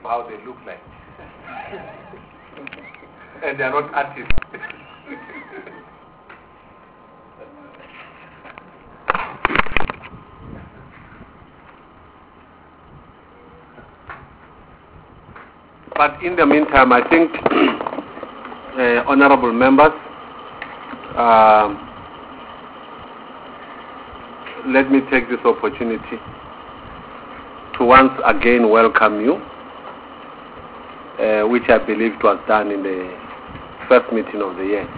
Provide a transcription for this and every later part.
how they look like. And they are not artists. But in the meantime, I think, honorable members, let me take this opportunity to once again welcome you, which I believe was done in the first meeting of the year.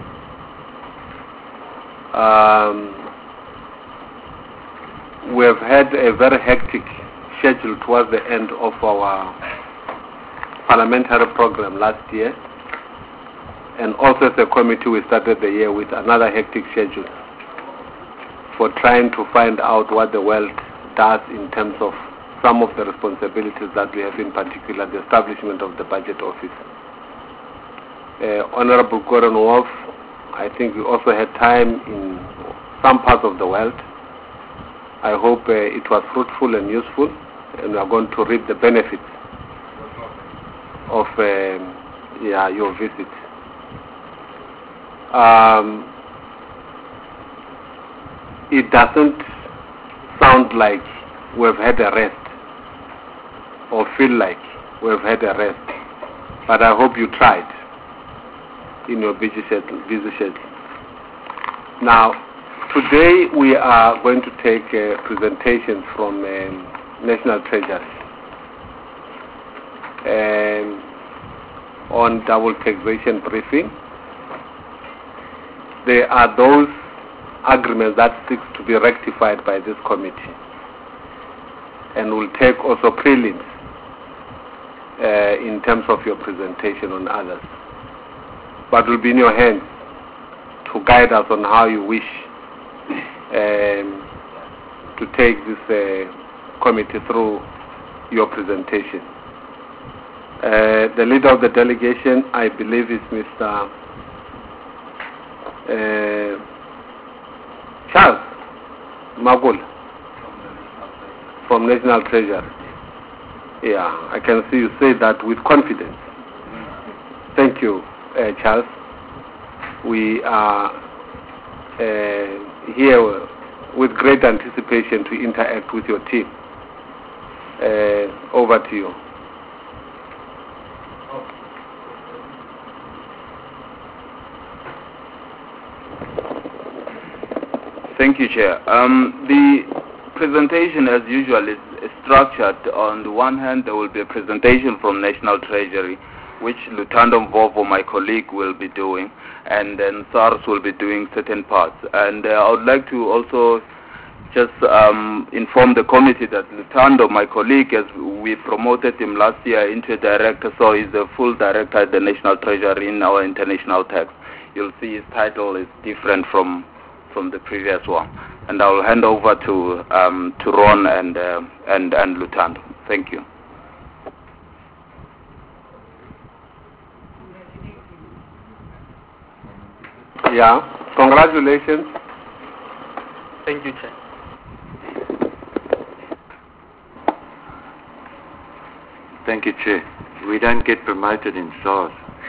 We have had a very hectic schedule towards the end of our parliamentary program last year, and also as a committee we started the year with another hectic schedule for trying to find out what the world does in terms of some of the responsibilities that we have, in particular the establishment of the budget office. Honorable Gordon Wolf, I think we also had time in some parts of the world. I hope it was fruitful and useful, and we are going to reap the benefits of your visit. It doesn't sound like we've had a rest or feel like we've had a rest, but I hope you tried in your busy schedule. Now, today we are going to take presentations from National Treasury on double taxation briefing. There are those agreements that seek to be rectified by this committee, and will take also prelims in terms of your presentation on others. But will be in your hands to guide us on how you wish to take this committee through your presentation. The leader of the delegation, I believe, is Mr. Charles Magul from National Treasury. Yeah, I can see you say that with confidence. Thank you, Charles. We are here with great anticipation to interact with your team. Over to you. Thank you, Chair. The presentation, as usual, is structured. On the one hand, there will be a presentation from National Treasury, which Lutando Mvovo, my colleague, will be doing, and then SARS will be doing certain parts. And I would like to also just inform the committee that Lutando, my colleague, as we promoted him last year into a director, so he's a full director at the National Treasury in our international tax. You'll see his title is different from the previous one. And I will hand over to Ron and Lutando. Thank you. Yeah, congratulations. Thank you, Chair. Thank you, Chair. We don't get promoted in SARS.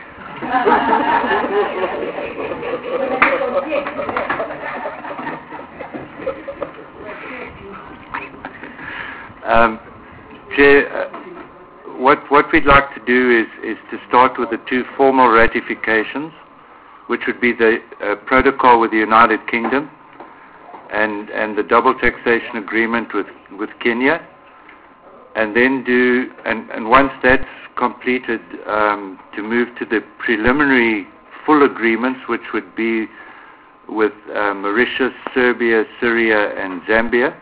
Chair, what we'd like to do is to start with the two formal ratifications, which would be the protocol with the United Kingdom and the double taxation agreement with Kenya, and then and once that's completed, to move to the preliminary full agreements, which would be with Mauritius, Serbia, Syria, and Zambia.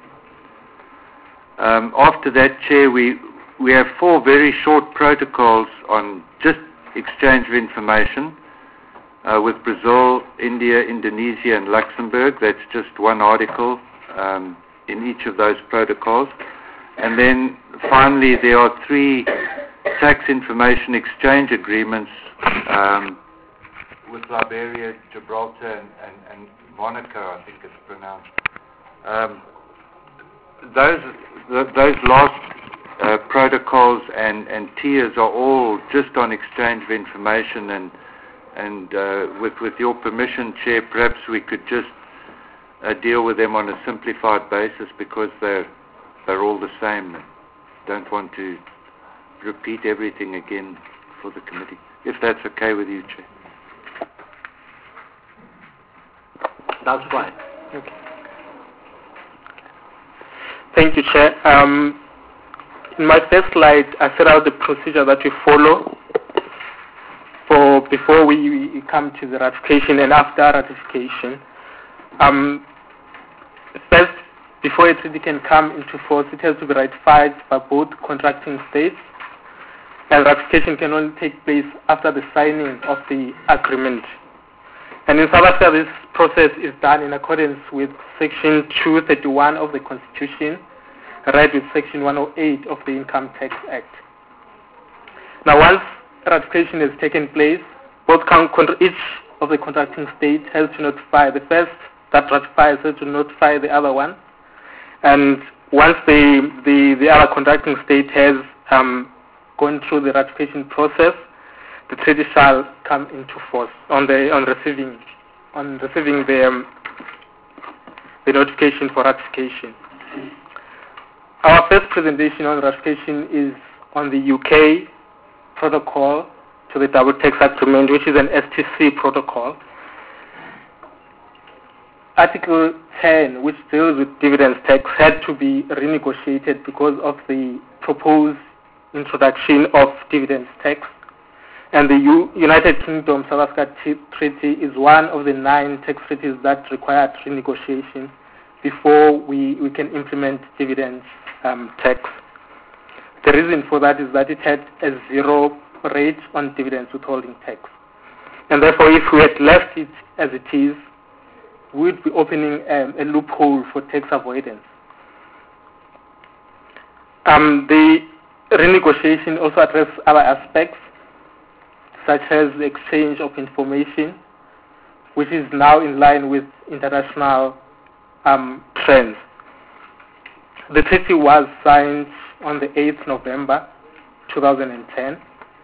After that, Chair, we have four very short protocols on just exchange of information with Brazil, India, Indonesia, and Luxembourg. That's just one article in each of those protocols. And then finally, there are three tax information exchange agreements with Liberia, Gibraltar, and Monaco, I think it's pronounced. Those last protocols and tiers are all just on exchange of information, and with your permission, Chair, perhaps we could just deal with them on a simplified basis because they're all the same. Don't want to repeat everything again for the committee, if that's okay with you, Chair. That's fine. Okay. Thank you, Chair. In my first slide, I set out the procedure that we follow before we come to the ratification and after ratification. First, before a treaty can come into force, it has to be ratified by both contracting states, and ratification can only take place after the signing of the agreement. And in South Africa, this process is done in accordance with Section 231 of the Constitution, read with Section 108 of the Income Tax Act. Now, once ratification has taken place, each of the contracting states has to notify, the first that ratifies has to notify the other one. And once the other contracting state has gone through the ratification process, the treaty shall come into force on receiving the notification for ratification. Our first presentation on ratification is on the UK protocol to the Double Tax Agreement, which is an STC protocol. Article 10, which deals with dividends tax, had to be renegotiated because of the proposed introduction of dividends tax. And the United Kingdom South Africa Treaty is one of the 9 tax treaties that required renegotiation before we can implement dividends tax. The reason for that is that it had a 0 rate on dividends withholding tax. And therefore, if we had left it as it is, we would be opening a loophole for tax avoidance. The renegotiation also addresses other aspects, such as the exchange of information, which is now in line with international trends. The treaty was signed on the 8th November 2010.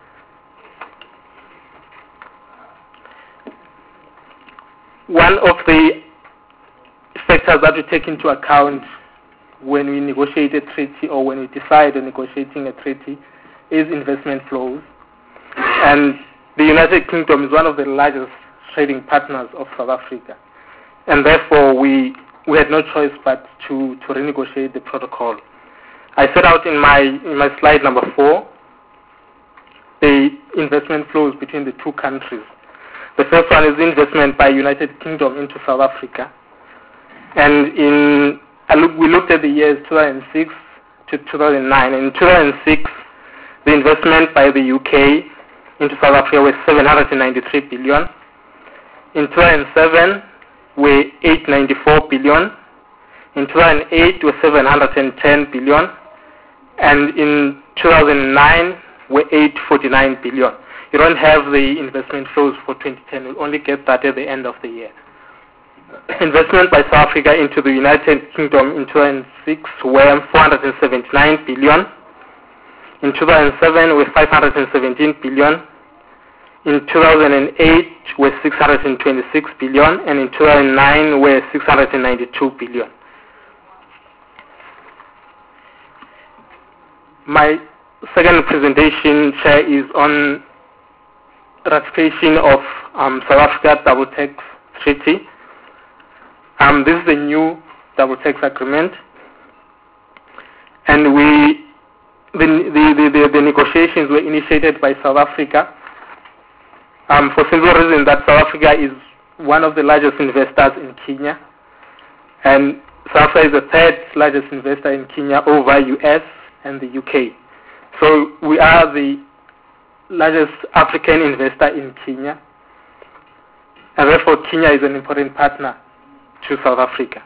One of the factors that we take into account when we negotiate a treaty or when we decide on negotiating a treaty is investment flows. And the United Kingdom is one of the largest trading partners of South Africa. And therefore, we had no choice but to renegotiate the protocol. I set out in my slide number 4 the investment flows between the two countries. The first one is investment by United Kingdom into South Africa. And we looked at the years 2006 to 2009. In 2006, the investment by the UK into South Africa was 793 billion. In 2007, were 894 billion. In 2008, were 710 billion. And in 2009, were 849 billion. You don't have the investment flows for 2010. We'll only get that at the end of the year. Investment by South Africa into the United Kingdom in 2006 were 479 billion. In 2007 were 517 billion. In 2008 were 626 billion, and in 2009 were 692 billion. My second presentation, Chair, is on ratification of South Africa Double Tax Treaty. This is a new Double Tax Agreement, and the negotiations were initiated by South Africa for simple reason that South Africa is one of the largest investors in Kenya, and South Africa is the third largest investor in Kenya over US and the UK. So we are the largest African investor in Kenya, and therefore Kenya is an important partner to South Africa.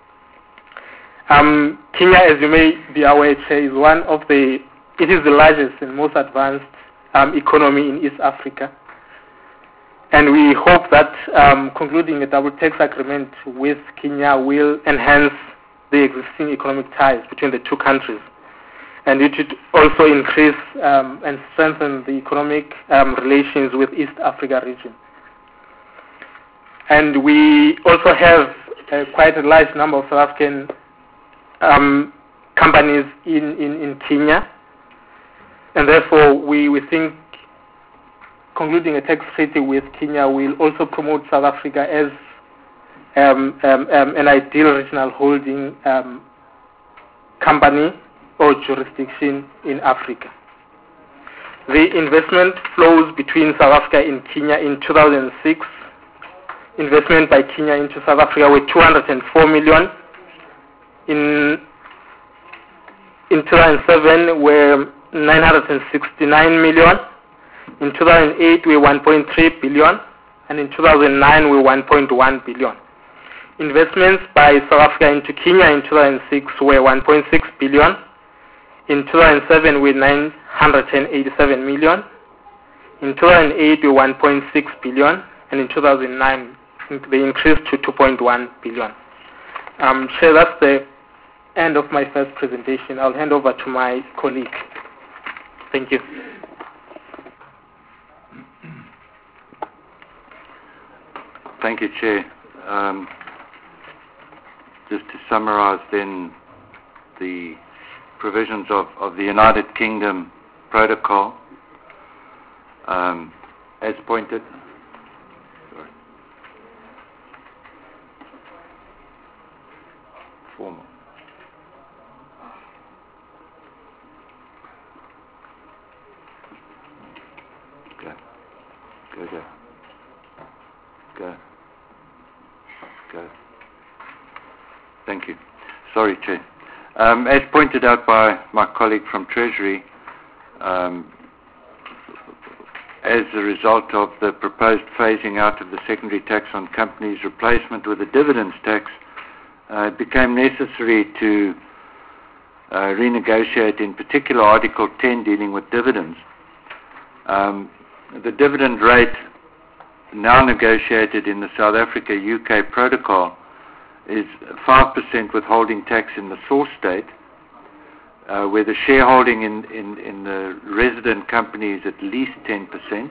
Kenya, as you may be aware, is it is the largest and most advanced economy in East Africa. And we hope that concluding a double tax agreement with Kenya will enhance the existing economic ties between the two countries. and it would also increase and strengthen the economic relations with East Africa region. And we also have quite a large number of South African companies in Kenya, and therefore we think concluding a tax treaty with Kenya will also promote South Africa as an ideal regional holding company or jurisdiction in Africa. The investment flows between South Africa and Kenya in 2006. Investment by Kenya into South Africa were 204 million. In 2007 were 969 million. In 2008 were 1.3 billion, and in 2009 were 1.1 billion. Investments by South Africa into Kenya in 2006 were 1.6 billion. In 2007 were 987 million. In 2008 were 1.6 billion, and in 2009 they increased to 2.1 billion. So that's the end of my first presentation. I'll hand over to my colleague. Thank you. Thank you, Chair. Just to summarize then the provisions of the United Kingdom Protocol, as pointed. Sorry. Formal. Go. Go, go. Go. Go. Thank you. Sorry, Chair. As pointed out by my colleague from Treasury, as a result of the proposed phasing out of the secondary tax on companies, replacement with a dividends tax, it became necessary to renegotiate, in particular, Article 10 dealing with dividends. The dividend rate now negotiated in the South Africa-UK Protocol is 5% withholding tax in the source state, where the shareholding in the resident company is at least 10%,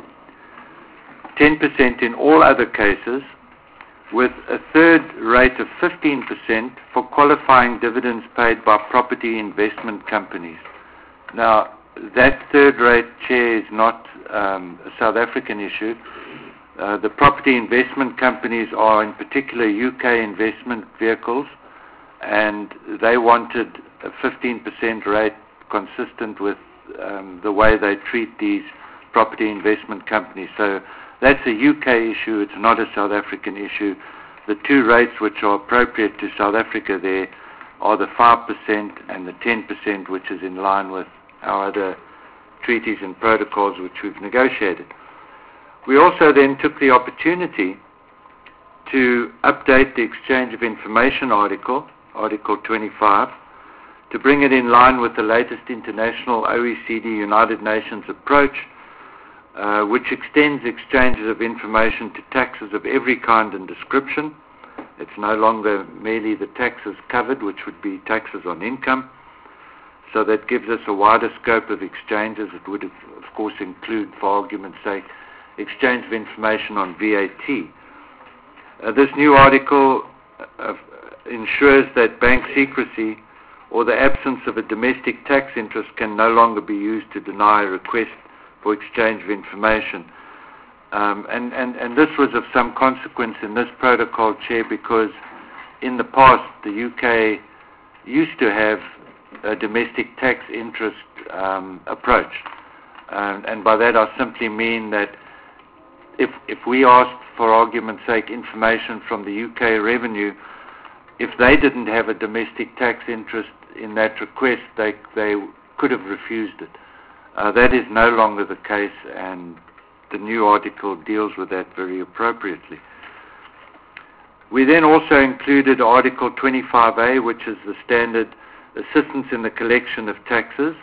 10% in all other cases, with a third rate of 15% for qualifying dividends paid by property investment companies. Now, that third rate, Chair, is not a South African issue. The property investment companies are in particular UK investment vehicles, and they wanted a 15% rate consistent with the way they treat these property investment companies. So that's a UK issue, it's not a South African issue. The two rates which are appropriate to South Africa there are the 5% and the 10%, which is in line with our other treaties and protocols which we've negotiated. We also then took the opportunity to update the Exchange of Information Article, Article 25, to bring it in line with the latest international OECD United Nations approach, which extends exchanges of information to taxes of every kind and description. It's no longer merely the taxes covered, which would be taxes on income. So that gives us a wider scope of exchanges. It would, of course, include, for argument's sake, exchange of information on VAT. This new article ensures that bank secrecy or the absence of a domestic tax interest can no longer be used to deny a request for exchange of information. And this was of some consequence in this protocol, Chair, because in the past the UK used to have a domestic tax interest approach. And by that I simply mean that if we asked, for argument's sake, information from the UK revenue, if they didn't have a domestic tax interest in that request, they could have refused it. That is no longer the case, and the new article deals with that very appropriately. We then also included Article 25A, which is the standard assistance in the collection of taxes.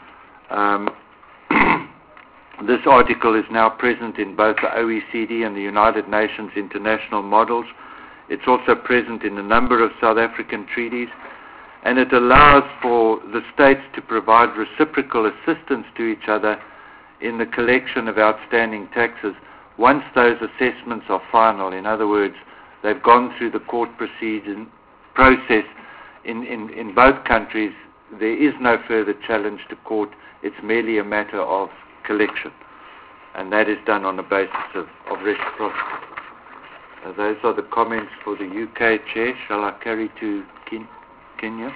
This article is now present in both the OECD and the United Nations international models. It's also present in a number of South African treaties, and it allows for the states to provide reciprocal assistance to each other in the collection of outstanding taxes once those assessments are final. In other words, they've gone through the court process. In both countries, there is no further challenge to court. It's merely a matter of collection, and that is done on the basis of reciprocity. Those are the comments for the UK, Chair. Shall I carry to Kenya?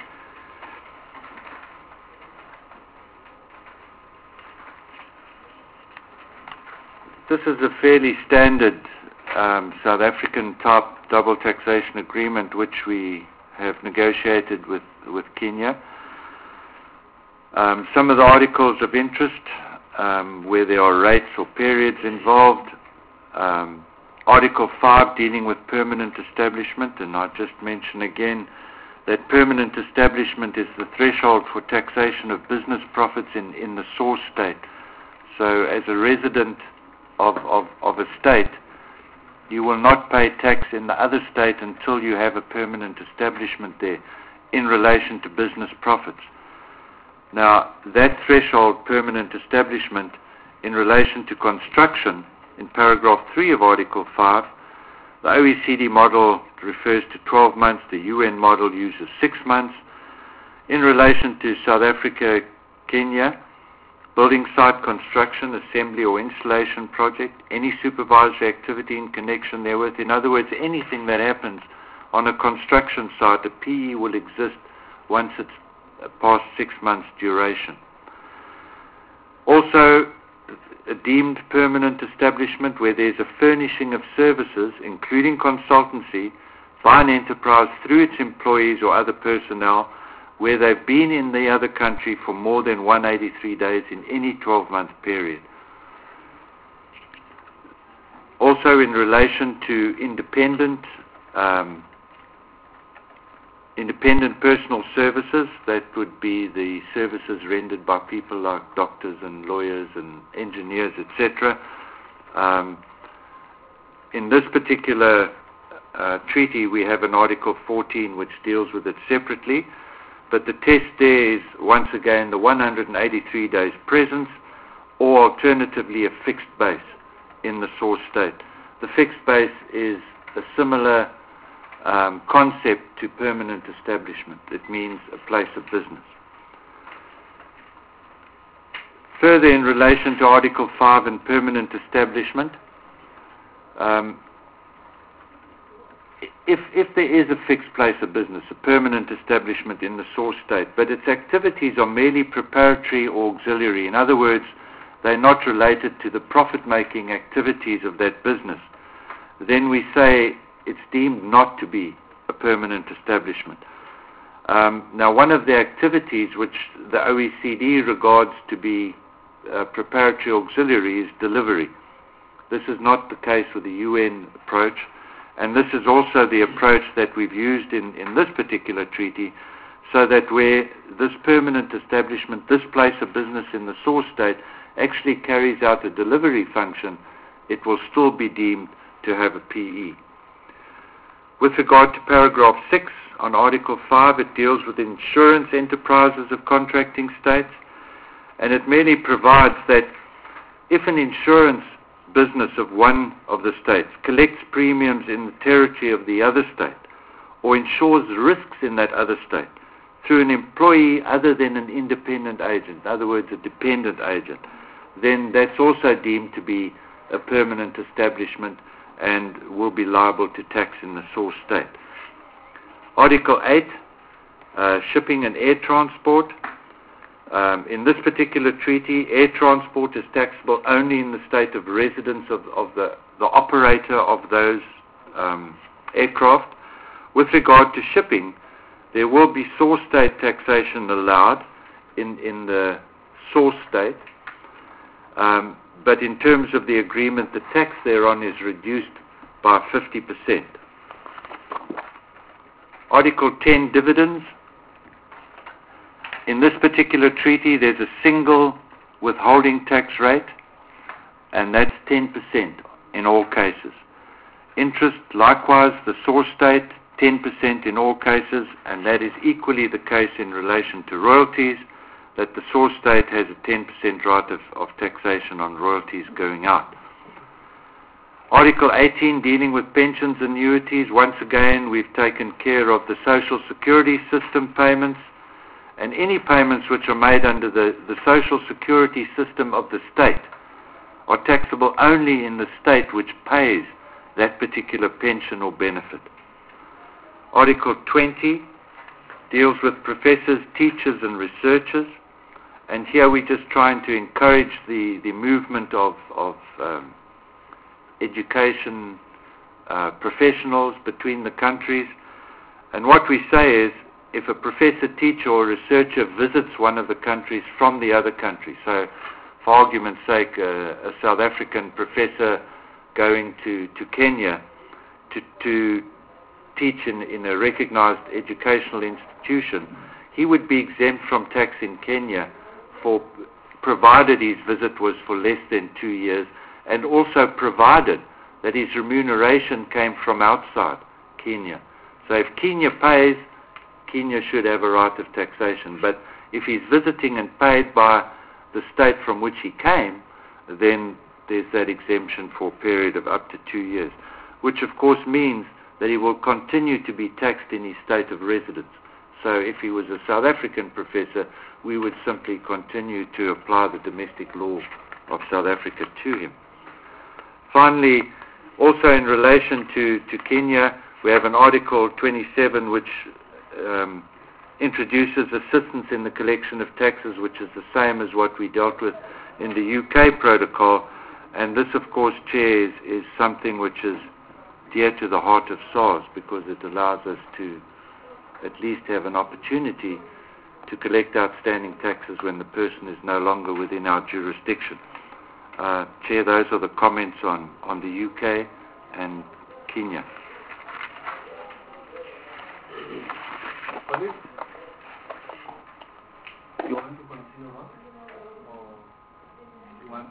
This is a fairly standard South African type double taxation agreement which we have negotiated with Kenya. Some of the articles of interest where there are rates or periods involved. Article 5 dealing with permanent establishment, and I just mention again that permanent establishment is the threshold for taxation of business profits in the source state. So as a resident of a state, you will not pay tax in the other state until you have a permanent establishment there in relation to business profits. Now, that threshold, permanent establishment, in relation to construction, in paragraph 3 of Article 5, the OECD model refers to 12 months, the UN model uses 6 months. In relation to South Africa, Kenya, building site construction, assembly or installation project, any supervisory activity in connection therewith, in other words, anything that happens on a construction site, a PE will exist once it's past 6 months duration. Also, a deemed permanent establishment where there's a furnishing of services, including consultancy, by an enterprise through its employees or other personnel, where they've been in the other country for more than 183 days in any 12-month period. Also, in relation to independent personal services, that would be the services rendered by people like doctors and lawyers and engineers, etc. In this particular treaty, we have an Article 14 which deals with it separately, but the test there is, once again, the 183 days presence, or alternatively a fixed base in the source state. The fixed base is a similar concept to permanent establishment. It means a place of business. Further, in relation to Article 5 and permanent establishment, if there is a fixed place of business, a permanent establishment in the source state, but its activities are merely preparatory or auxiliary, in other words, they're not related to the profit-making activities of that business, then we say it's deemed not to be a permanent establishment. Now, one of the activities which the OECD regards to be preparatory auxiliary is delivery. This is not the case with the UN approach, and this is also the approach that we've used in this particular treaty, so that where this permanent establishment, this place of business in the source state, actually carries out a delivery function, it will still be deemed to have a PE. With regard to paragraph 6 on Article 5, it deals with insurance enterprises of contracting states, and it merely provides that if an insurance business of one of the states collects premiums in the territory of the other state, or insures risks in that other state through an employee other than an independent agent, in other words, a dependent agent, then that's also deemed to be a permanent establishment and will be liable to tax in the source state. Article 8, shipping and air transport. In this particular treaty, air transport is taxable only in the state of residence of the operator of those aircraft. With regard to shipping, there will be source state taxation allowed in the source state, but in terms of the agreement, the tax thereon is reduced by 50%. Article 10, dividends. In this particular treaty, there's a single withholding tax rate, and that's 10% in all cases. Interest, likewise, the source state 10% in all cases, and that is equally the case in relation to royalties, that the source state has a 10% right of taxation on royalties going out. Article 18, dealing with pensions and annuities. Once again, we've taken care of the social security system payments, and any payments which are made under the social security system of the state are taxable only in the state which pays that particular pension or benefit. Article 20 deals with professors, teachers and researchers, and here we're just trying to encourage the movement of education professionals between the countries. And what we say is, if a professor, teacher or researcher visits one of the countries from the other country, so for argument's sake a South African professor going to Kenya to teach in a recognized educational institution, he would be exempt from tax in Kenya provided his visit was for less than 2 years, and also provided that his remuneration came from outside Kenya. So if Kenya pays, Kenya should have a right of taxation. But if he's visiting and paid by the state from which he came, then there's that exemption for a period of up to 2 years, which of course means that he will continue to be taxed in his state of residence. So if he was a South African professor, we would simply continue to apply the domestic law of South Africa to him. Finally, also in relation to Kenya, we have an Article 27 which introduces assistance in the collection of taxes, which is the same as what we dealt with in the UK protocol. And this, of course, Chair, is something which is dear to the heart of SARS, because it allows us to at least have an opportunity to collect outstanding taxes when the person is no longer within our jurisdiction. Chair, those are the comments on the UK and Kenya. You want to continue on? Or you want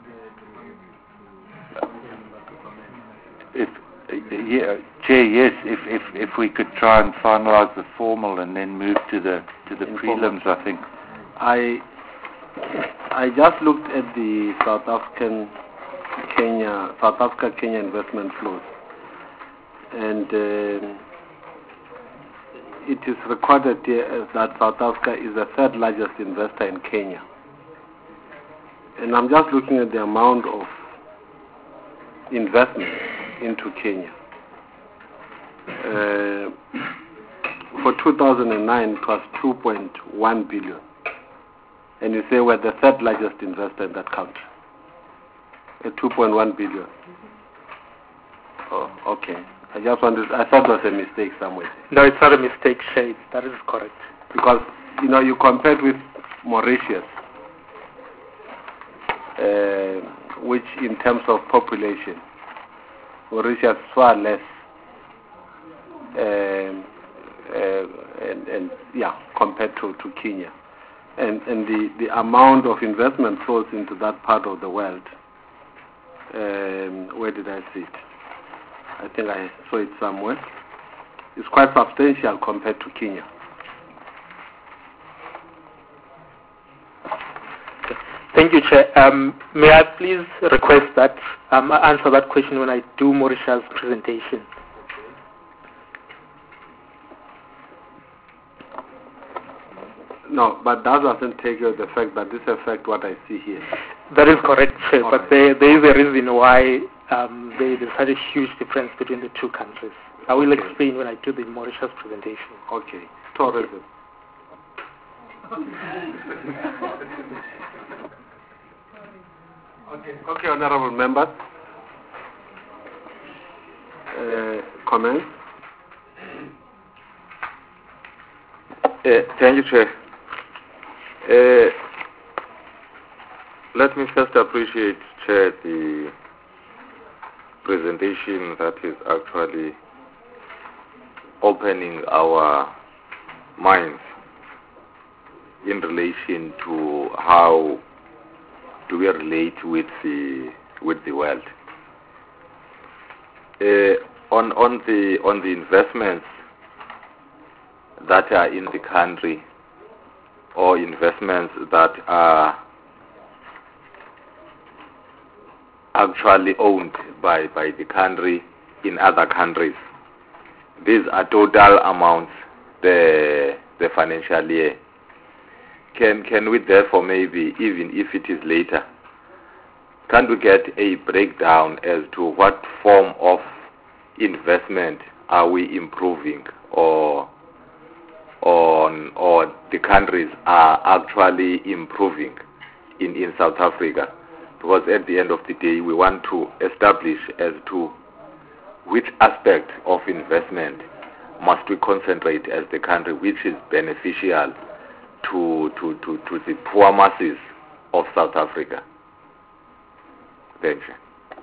Chair, yes, if we could try and finalize the formal and then move to the prelims, I think. I just looked at the South Africa Kenya investment flows, and it is recorded that South Africa is the third largest investor in Kenya. And I'm just looking at the amount of investment into Kenya. For 2009, it was 2.1 billion. And you say we're the third largest investor in that country. At 2.1 billion. Oh, okay. I thought it was a mistake somewhere. No, it's not a mistake, Shade. That is correct. Because, you compared with Mauritius, which in terms of population, Mauritius is far less, compared to Kenya. And the amount of investment flows into that part of the world, where did I see it? I think I saw it somewhere. It's quite substantial compared to Kenya. Thank you, Chair. May I please request that answer that question when I do Mauritius' presentation? No, but that doesn't take away the fact that this affects what I see here. That is correct, Chair, All but right. there is a reason why there's such a huge difference between the two countries. I will explain when I do the Mauritius presentation. Okay. Tourism. Okay, honorable members. Comments? Thank you, Chair. Let me first appreciate, Chair, the presentation that is actually opening our minds in relation to how do we relate with the world. On the investments that are in the country or investments that are actually owned by the country in other countries. These are total amounts the financial year. Can we therefore maybe, even if it is later, can we get a breakdown as to what form of investment are we improving or the countries are actually improving in South Africa? Because at the end of the day, we want to establish as to which aspect of investment must we concentrate as the country, which is beneficial to the poor masses of South Africa. Thank you.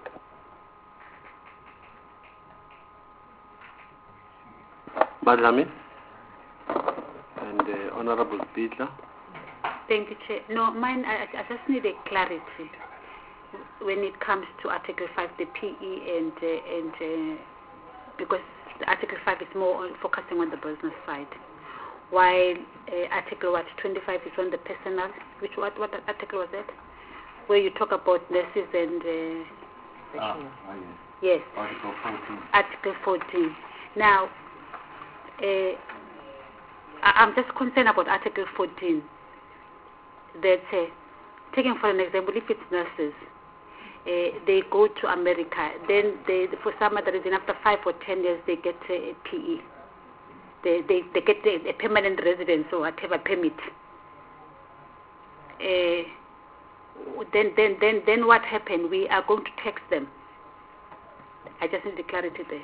Madam and Honorable Speaker. Thank you, Chair. No, mine, I just need a clarity when it comes to Article 5, the PE, and because Article 5 is more focusing on the business side, while Article 25 is on the personal. What article was that? Where you talk about nurses and... yes. Article 14. Article 14. Now, I'm just concerned about Article 14. That, taking for an example, if it's nurses, they go to America, then for some other reason, after 5 or 10 years, they get a PE. They get a permanent residence or whatever permit. Then what happened? We are going to tax them. I just need the clarity there.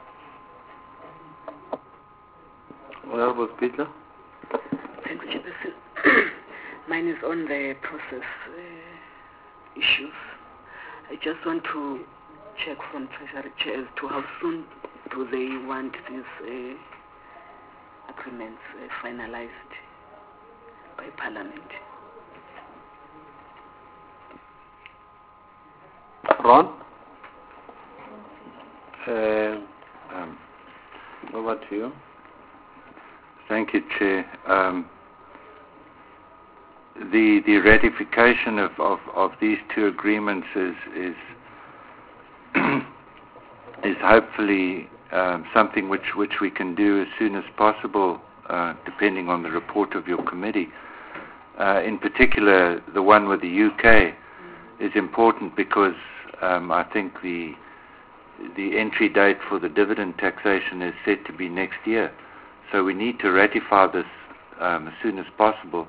Honorable Speaker. Thank you, mine is on the process issues. I just want to check from Treasury Chair as to how soon do they want these agreements finalized by Parliament. Ron? Over to you. Thank you, Chair. The ratification of these two agreements is hopefully something which we can do as soon as possible, depending on the report of your committee. In particular, the one with the UK is important because I think the entry date for the dividend taxation is set to be next year. So we need to ratify this as soon as possible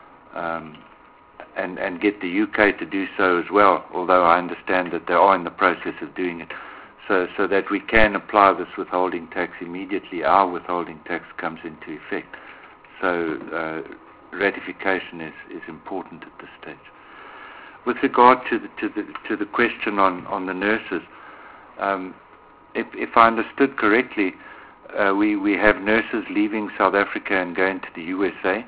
and get the UK to do so as well, although I understand that they are in the process of doing it, so that we can apply this withholding tax immediately. Our withholding tax comes into effect. So ratification is important at this stage. With regard to the question on the nurses, if I understood correctly, we have nurses leaving South Africa and going to the USA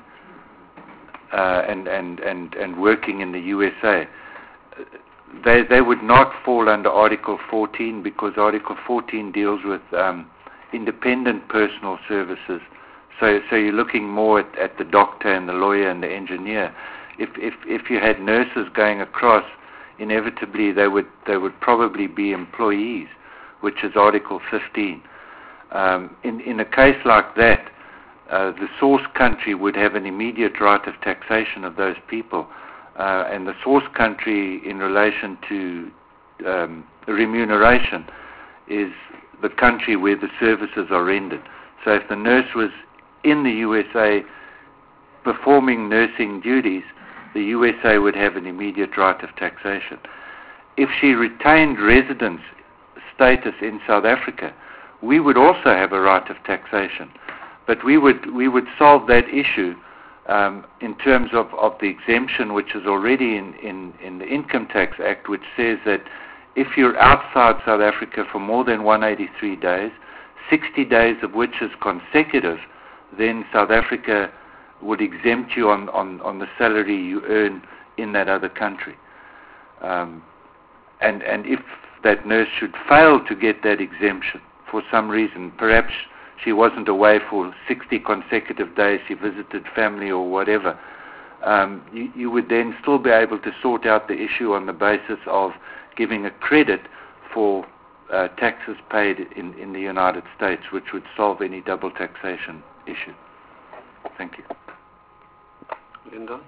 and working in the USA. They would not fall under Article 14 because Article 14 deals with independent personal services. So you're looking more at the doctor and the lawyer and the engineer. If you had nurses going across, inevitably they would probably be employees, which is Article 15. In a case like that, the source country would have an immediate right of taxation of those people, and the source country in relation to remuneration is the country where the services are rendered. So if the nurse was in the USA performing nursing duties, the USA would have an immediate right of taxation. If she retained residence status in South Africa, we would also have a right of taxation. But we would solve that issue in terms of the exemption, which is already in the Income Tax Act, which says that if you're outside South Africa for more than 183 days, 60 days of which is consecutive, then South Africa would exempt you on the salary you earn in that other country. And if that nurse should fail to get that exemption for some reason, perhaps she wasn't away for 60 consecutive days, she visited family or whatever, you would then still be able to sort out the issue on the basis of giving a credit for taxes paid in the United States, which would solve any double taxation issue. Thank you. Linda?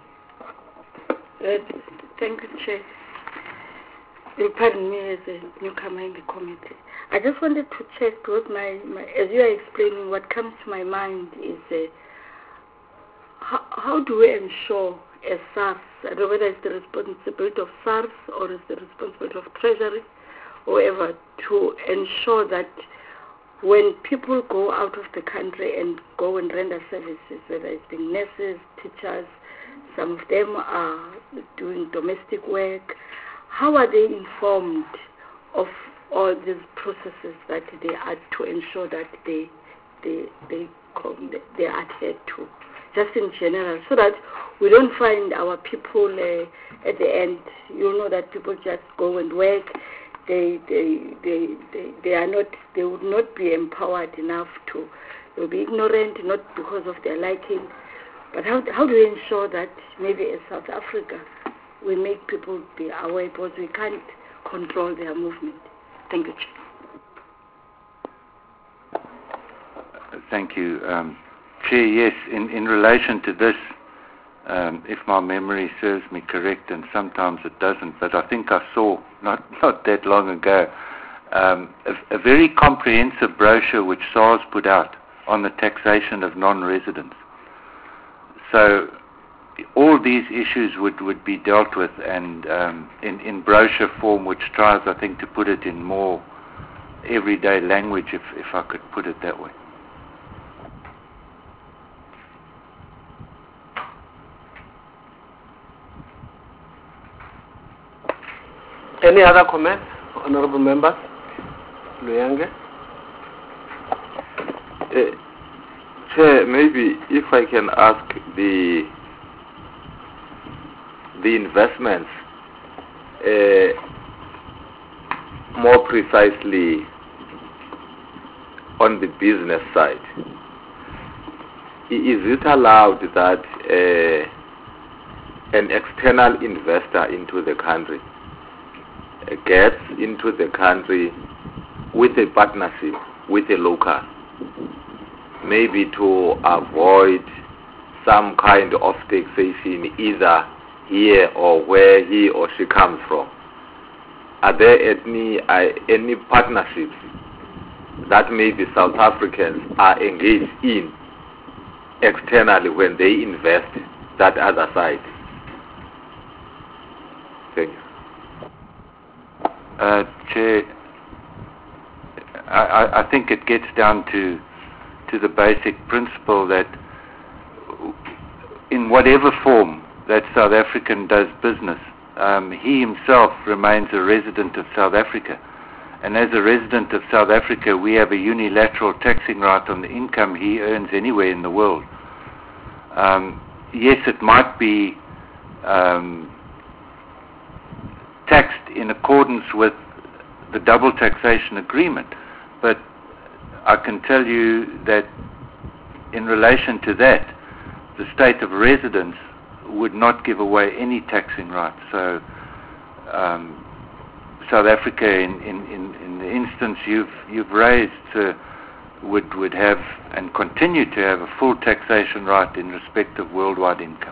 Thank you, Chair. You'll pardon me as a newcomer in the committee. I just wanted to check, because as you are explaining, what comes to my mind is how do we ensure as SARS, I don't know whether it's the responsibility of SARS or it's the responsibility of Treasury, or whoever, to ensure that when people go out of the country and go and render services, whether it's being nurses, teachers, some of them are doing domestic work, how are they informed of all these processes that they are to ensure that they are adhered to, just in general, so that we don't find our people at the end, you know, that people just go and work. They would not be empowered enough to. They'll be ignorant, not because of their liking. But how do we ensure that maybe in South Africa we make people be aware, because we can't control their movement? Thank you, Chair. Thank you. Chair, yes, in relation to this, if my memory serves me correct, and sometimes it doesn't, but I think I saw, not that long ago, a very comprehensive brochure which SARS put out on the taxation of non-residents. So all these issues would be dealt with, and in brochure form, which tries, I think, to put it in more everyday language, if I could put it that way. Any other comments, honorable members? Luyange? Chair, maybe if I can ask the investments more precisely on the business side. Is it allowed that an external investor into the country gets into the country with a partnership with a local, maybe to avoid some kind of taxation either here or where he or she comes from? Are there any partnerships that maybe South Africans are engaged in externally when they invest that other side? Thank you. Chair, I think it gets down to the basic principle that in whatever form that South African does business, he himself remains a resident of South Africa. And as a resident of South Africa, we have a unilateral taxing right on the income he earns anywhere in the world. Yes, it might be taxed in accordance with the double taxation agreement, but I can tell you that in relation to that, the state of residence would not give away any taxing rights. So South Africa, in the instance you've raised, would have and continue to have a full taxation right in respect of worldwide income.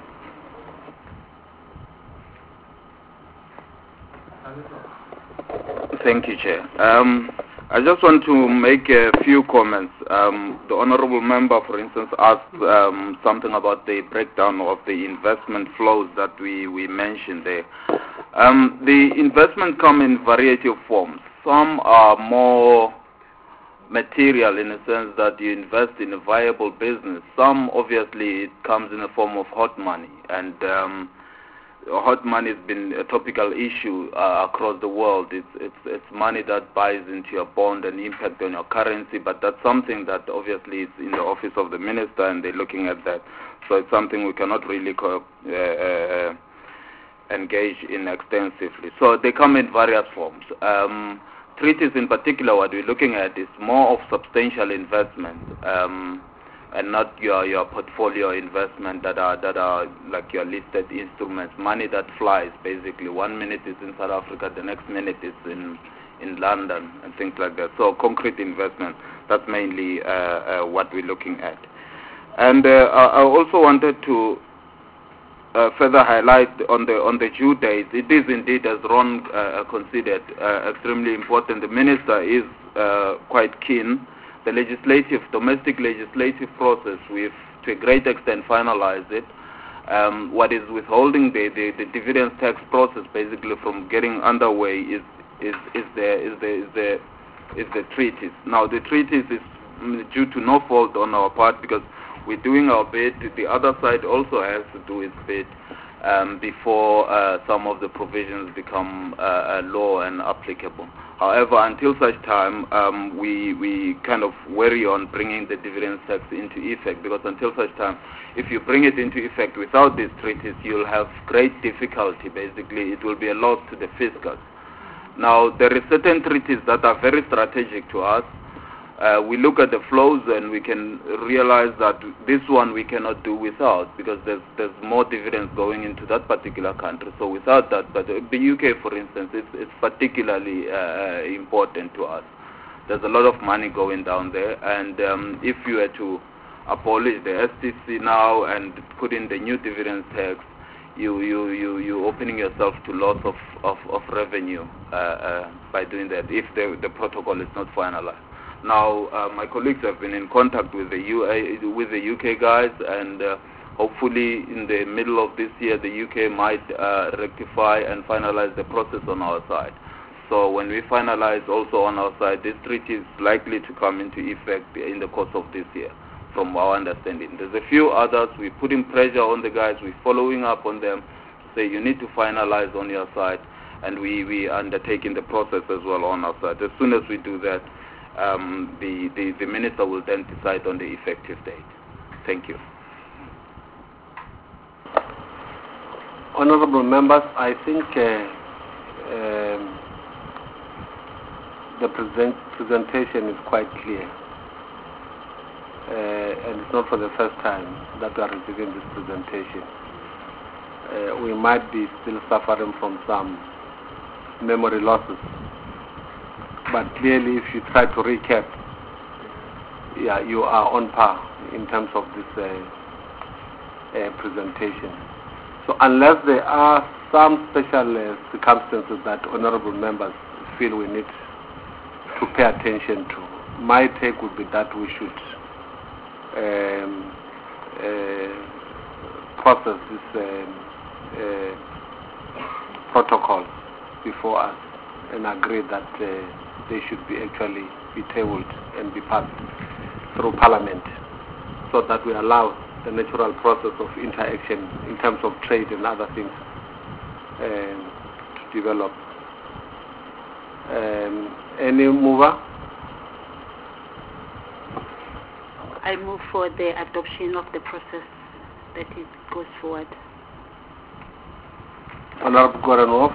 Thank you, Chair. I just want to make a few comments. The Honourable Member, for instance, asked something about the breakdown of the investment flows that we mentioned there. The investment come in variety of forms. Some are more material in the sense that you invest in a viable business. Some, obviously, it comes in the form of hot money, and hot money has been a topical issue across the world. It's money that buys into your bond and impact on your currency, but that's something that obviously is in the office of the minister, and they're looking at that. So it's something we cannot really engage in extensively. So they come in various forms. treaties in particular, what we're looking at is more of substantial investment, and not your portfolio investment that are like your listed instruments, money that flies basically. 1 minute is in South Africa, the next minute is in London and things like that. So concrete investment, that's mainly what we're looking at. And I also wanted to further highlight on the due date. It is indeed, as Ron considered, extremely important. The minister is quite keen. The domestic legislative process, we've to a great extent finalized it. What is withholding the dividends tax process basically from getting underway is the treaties. Now the treaties is due to no fault on our part because we're doing our bit. The other side also has to do its bit before some of the provisions become law and applicable. However, until such time, we kind of worry on bringing the dividends tax into effect, because until such time, if you bring it into effect without these treaties, you'll have great difficulty. Basically, it will be a loss to the fiscus. Now, there are certain treaties that are very strategic to us. We look at the flows and we can realize that this one we cannot do without, because there's more dividends going into that particular country. So without that, but the UK, for instance, it's particularly important to us. There's a lot of money going down there, and if you were to abolish the STC now and put in the new dividend tax, you opening yourself to loss of revenue by doing that if the protocol is not finalized. Now, my colleagues have been in contact with the UK guys, and hopefully in the middle of this year, the UK might rectify and finalize the process on our side. So when we finalize also on our side, this treaty is likely to come into effect in the course of this year, from our understanding. There's a few others. We're putting pressure on the guys. We're following up on them to say you need to finalize on your side, and we undertaking the process as well on our side. As soon as we do that, the minister will then decide on the effective date. Thank you. Honorable members, I think the presentation is quite clear, and it's not for the first time that we are receiving this presentation. We might be still suffering from some memory losses, but clearly if you try to recap, yeah, you are on par in terms of this presentation. So unless there are some special circumstances that honorable members feel we need to pay attention to, my take would be that we should process this protocol before us and agree that they should be actually be tabled and be passed through Parliament, so that we allow the natural process of interaction in terms of trade and other things to develop. Any mover? I move for the adoption of the process that it goes forward. Honorable Goranov?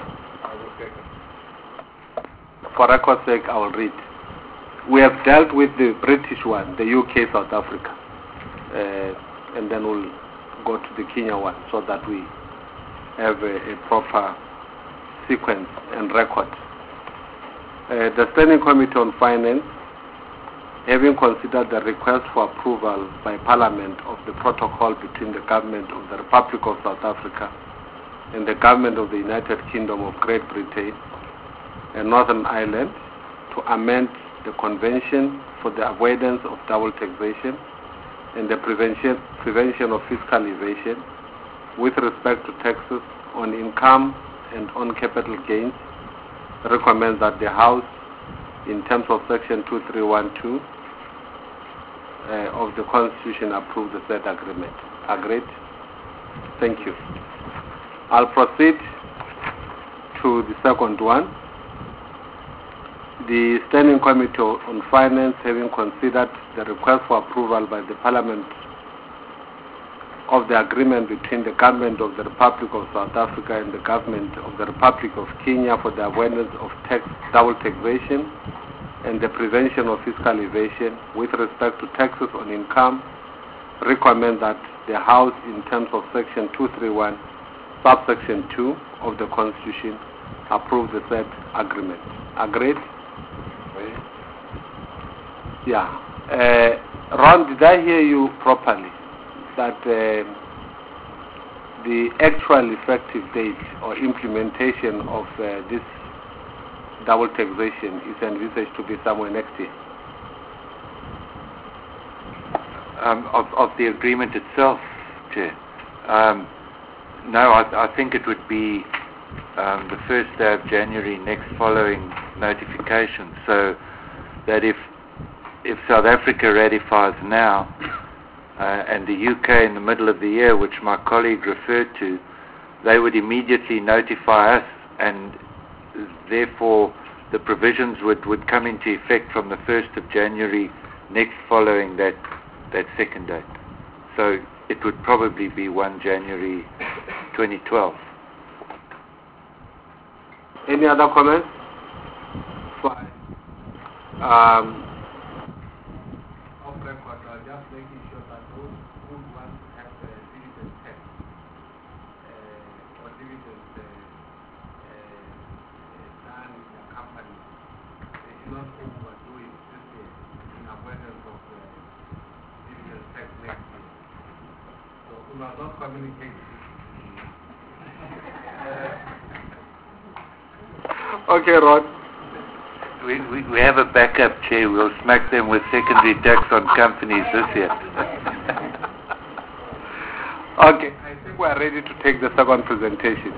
For record's sake, I will read. We have dealt with the British one, the UK, South Africa, and then we'll go to the Kenya one, so that we have a proper sequence and record. The Standing Committee on Finance, having considered the request for approval by Parliament of the protocol between the Government of the Republic of South Africa and the Government of the United Kingdom of Great Britain and Northern Ireland to amend the Convention for the Avoidance of Double Taxation and the prevention of fiscal evasion with respect to taxes on income and on capital gains, recommends that the House, in terms of Section 2312 of the Constitution, approve the said agreement. Agreed? Thank you. I'll proceed to the second one. The Standing Committee on Finance, having considered the request for approval by the Parliament of the agreement between the government of the Republic of South Africa and the government of the Republic of Kenya for the avoidance of double taxation and the prevention of fiscal evasion with respect to taxes on income, recommend that the House, in terms of Section 231, subsection 2 of the Constitution, approve the said agreement. Agreed? Yeah. Ron, did I hear you properly that the actual effective date or implementation of this double taxation is envisaged to be somewhere next year? Of the agreement itself, Chair? No, I think it would be the first day of January next following notification, so that if South Africa ratifies now and the UK in the middle of the year, which my colleague referred to, they would immediately notify us, and therefore the provisions would come into effect from the 1st of January next following that second date. So it would probably be 1 January 2012. Any other comments? Fine. Off record, just making sure that those who want to have the dividend tax or dividends done in their company, they should not overdo it this year in avoidance of dividend tax next year. So we must not communicate. Okay, Rod. We have a backup, Chair. We'll smack them with secondary tax on companies this year. Okay, I think we are ready to take the second presentation.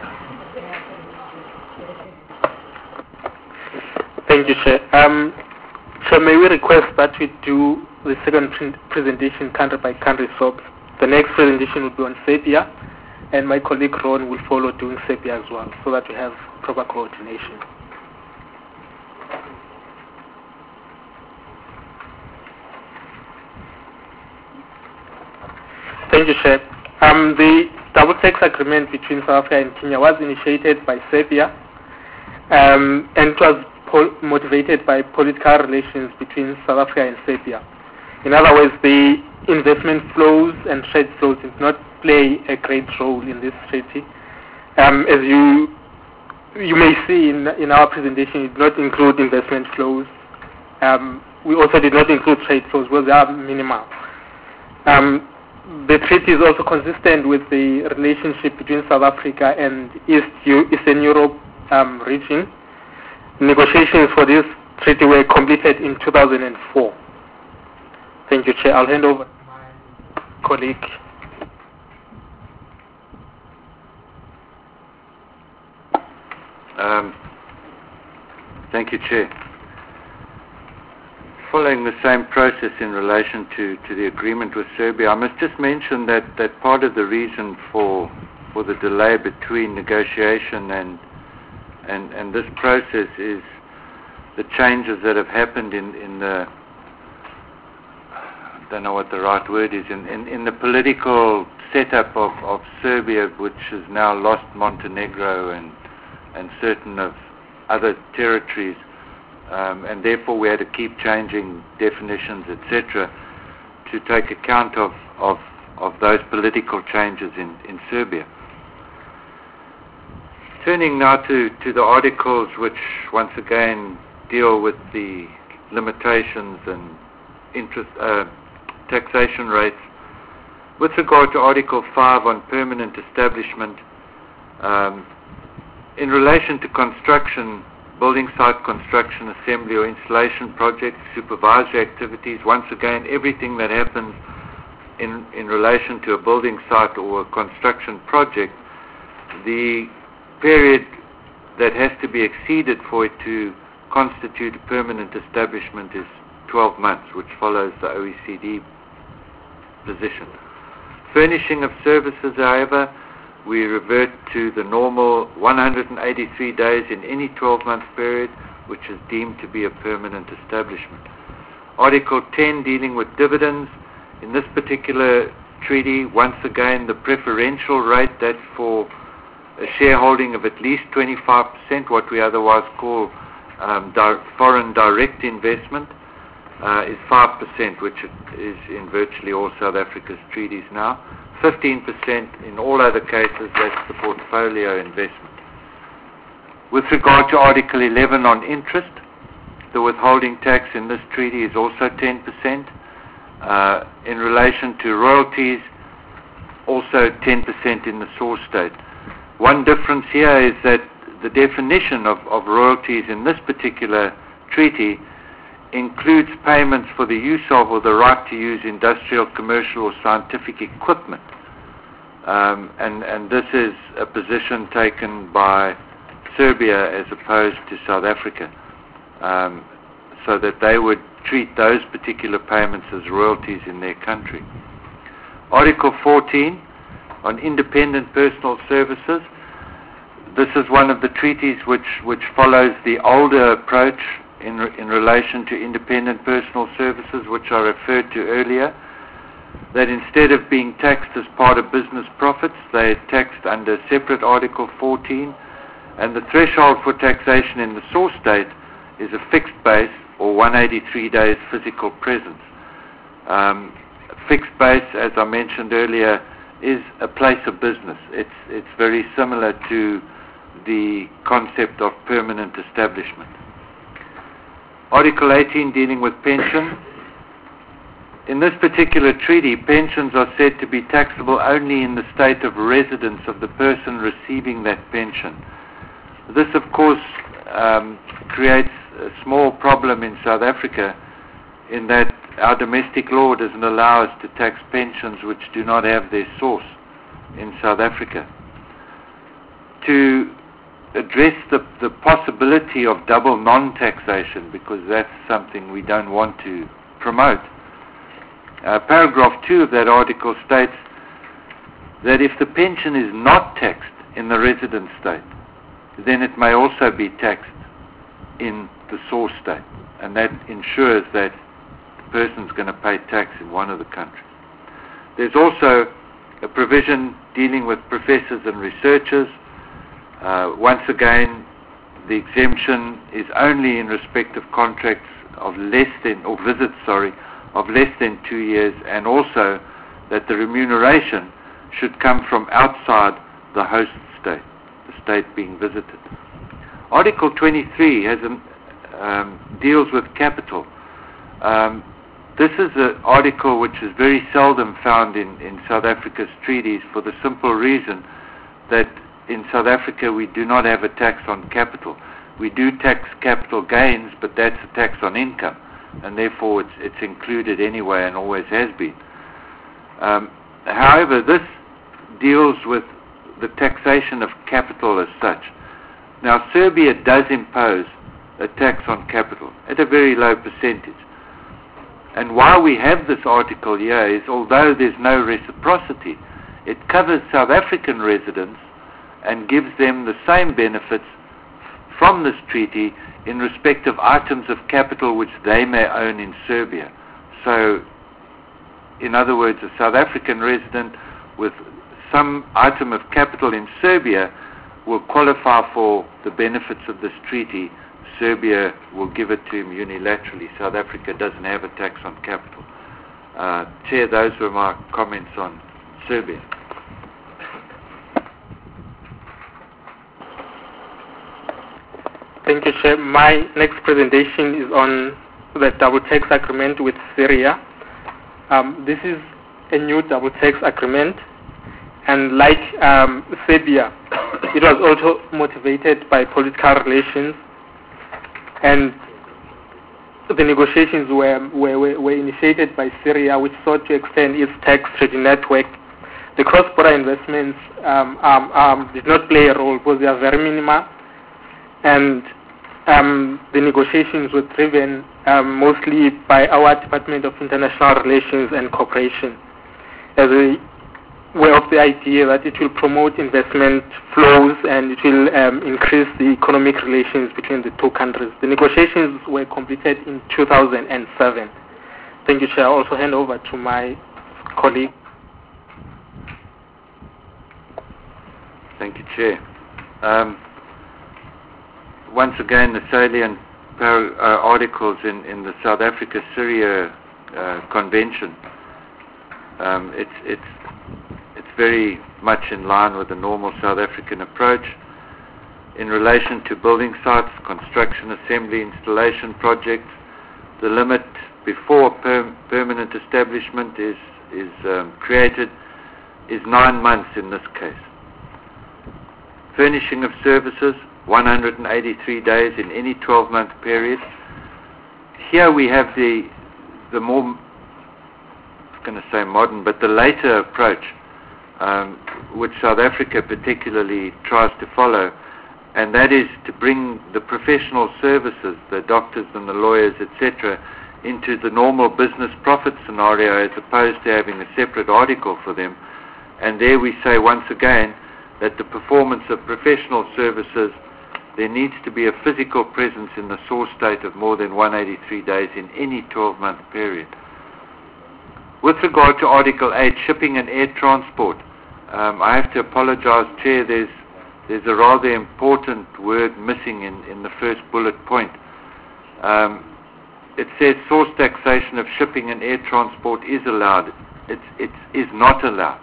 Thank you, Chair. So may we request that we do the second presentation country by country SOPs. The next presentation will be on Serbia, and my colleague Ron will follow doing Serbia as well, so that we have proper coordination. Thank you, Chair. The double tax agreement between South Africa and Kenya was initiated by Serbia, and it was motivated by political relations between South Africa and Serbia. In other words, the investment flows and trade flows did not play a great role in this treaty. As you may see in our presentation, it did not include investment flows. We also did not include trade flows, because they are minimal. The treaty is also consistent with the relationship between South Africa and Eastern Europe region. Negotiations for this treaty were completed in 2004. Thank you, Chair. I'll hand over to my colleague. Thank you, Chair. Following the same process in relation to the agreement with Serbia, I must just mention that part of the reason for the delay between negotiation and this process is the changes that have happened in the, I don't know what the right word is, in the political setup of Serbia, which has now lost Montenegro and certain of other territories, and therefore we had to keep changing definitions, etc., to take account of those political changes in Serbia. Turning now to the articles which once again deal with the limitations and interest taxation rates. With regard to Article 5 on permanent establishment, in relation to construction, building site construction, assembly or installation projects, supervisory activities, once again everything that happens in relation to a building site or a construction project, the period that has to be exceeded for it to constitute a permanent establishment is 12 months, which follows the OECD position. Furnishing of services, however, we revert to the normal 183 days in any 12-month period, which is deemed to be a permanent establishment. Article 10, dealing with dividends. In this particular treaty, once again, the preferential rate, that's for a shareholding of at least 25%, what we otherwise call foreign direct investment, is 5%, which is in virtually all South Africa's treaties now. 15% in all other cases, that's the portfolio investment. With regard to Article 11 on interest, the withholding tax in this treaty is also 10%. In relation to royalties, also 10% in the source state. One difference here is that the definition of royalties in this particular treaty includes payments for the use of or the right to use industrial, commercial or scientific equipment. And this is a position taken by Serbia as opposed to South Africa, so that they would treat those particular payments as royalties in their country. Article 14 on independent personal services. This is one of the treaties which follows the older approach in relation to independent personal services, which I referred to earlier, that instead of being taxed as part of business profits, they are taxed under separate Article 14, and the threshold for taxation in the source state is a fixed base or 183 days physical presence. Fixed base, as I mentioned earlier, is a place of business. It's very similar to the concept of permanent establishment. Article 18 dealing with pension. In this particular treaty, pensions are said to be taxable only in the state of residence of the person receiving that pension. This, of course, creates a small problem in South Africa in that our domestic law doesn't allow us to tax pensions which do not have their source in South Africa. To address the possibility of double non-taxation, because that's something we don't want to promote, paragraph 2 of that article states that if the pension is not taxed in the resident state, then it may also be taxed in the source state, and that ensures that the person's going to pay tax in one of the countries. There's also a provision dealing with professors and researchers. Once again, the exemption is only in respect of contracts of less than, or visits, of less than 2 years, and also that the remuneration should come from outside the host state, the state being visited. Article 23 deals with capital. This is an article which is very seldom found in South Africa's treaties for the simple reason that in South Africa we do not have a tax on capital. We do tax capital gains, but that's a tax on income, and therefore it's included anyway and always has been. However, this deals with the taxation of capital as such. Now, Serbia does impose a tax on capital at a very low percentage. And why we have this article here is, although there's no reciprocity, it covers South African residents and gives them the same benefits from this treaty in respect of items of capital which they may own in Serbia. So, in other words, a South African resident with some item of capital in Serbia will qualify for the benefits of this treaty. Serbia will give it to him unilaterally. South Africa doesn't have a tax on capital. Chair, those were my comments on Serbia. Thank you, Chair. My next presentation is on the double tax agreement with Syria. This is a new double tax agreement, and like Serbia, it was also motivated by political relations, and the negotiations were initiated by Syria, which sought to extend its tax trading network. The cross-border investments did not play a role because they are very minimal, and the negotiations were driven mostly by our Department of International Relations and Cooperation, as a way of the idea that it will promote investment flows and it will increase the economic relations between the two countries. The negotiations were completed in 2007. Thank you, Chair. I'll also hand over to my colleague. Thank you, Chair. Once again, the salient articles in the South Africa-Syria Convention, it's very much in line with the normal South African approach. In relation to building sites, construction, assembly, installation projects, the limit before permanent establishment is created is 9 months in this case. Furnishing of services, 183 days in any 12-month period. Here we have the more, I'm going to say modern, but the later approach, which South Africa particularly tries to follow, and that is to bring the professional services, the doctors and the lawyers, etc., into the normal business profit scenario as opposed to having a separate article for them. And there we say once again that the performance of professional services, there needs to be a physical presence in the source state of more than 183 days in any 12-month period. With regard to Article 8, shipping and air transport, I have to apologize, Chair, there's a rather important word missing in the first bullet point. It says source taxation of shipping and air transport is allowed. It is not allowed.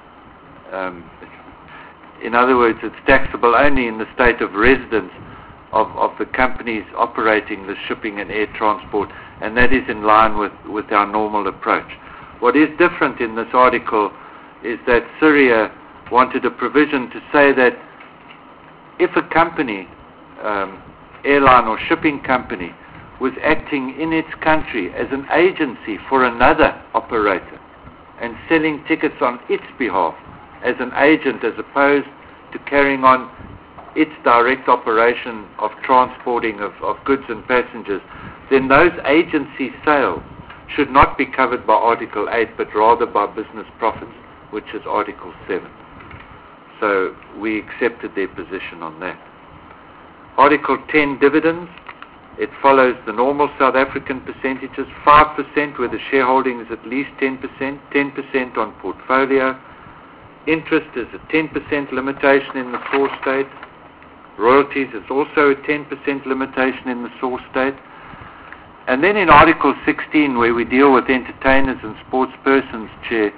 In other words, it's taxable only in the state of residence of the companies operating the shipping and air transport, and that is in line with our normal approach. What is different in this article is that Syria wanted a provision to say that if a company, airline or shipping company, was acting in its country as an agency for another operator and selling tickets on its behalf as an agent as opposed to carrying on its direct operation of transporting of goods and passengers, then those agency sales should not be covered by Article 8 but rather by business profits, which is Article 7. So we accepted their position on that. Article 10, dividends. It follows the normal South African percentages, 5% where the shareholding is at least 10%, 10% on portfolio. Interest is a 10% limitation in the source state. Royalties is also a 10% limitation in the source state. And then in Article 16, where we deal with entertainers and sports persons, Chair,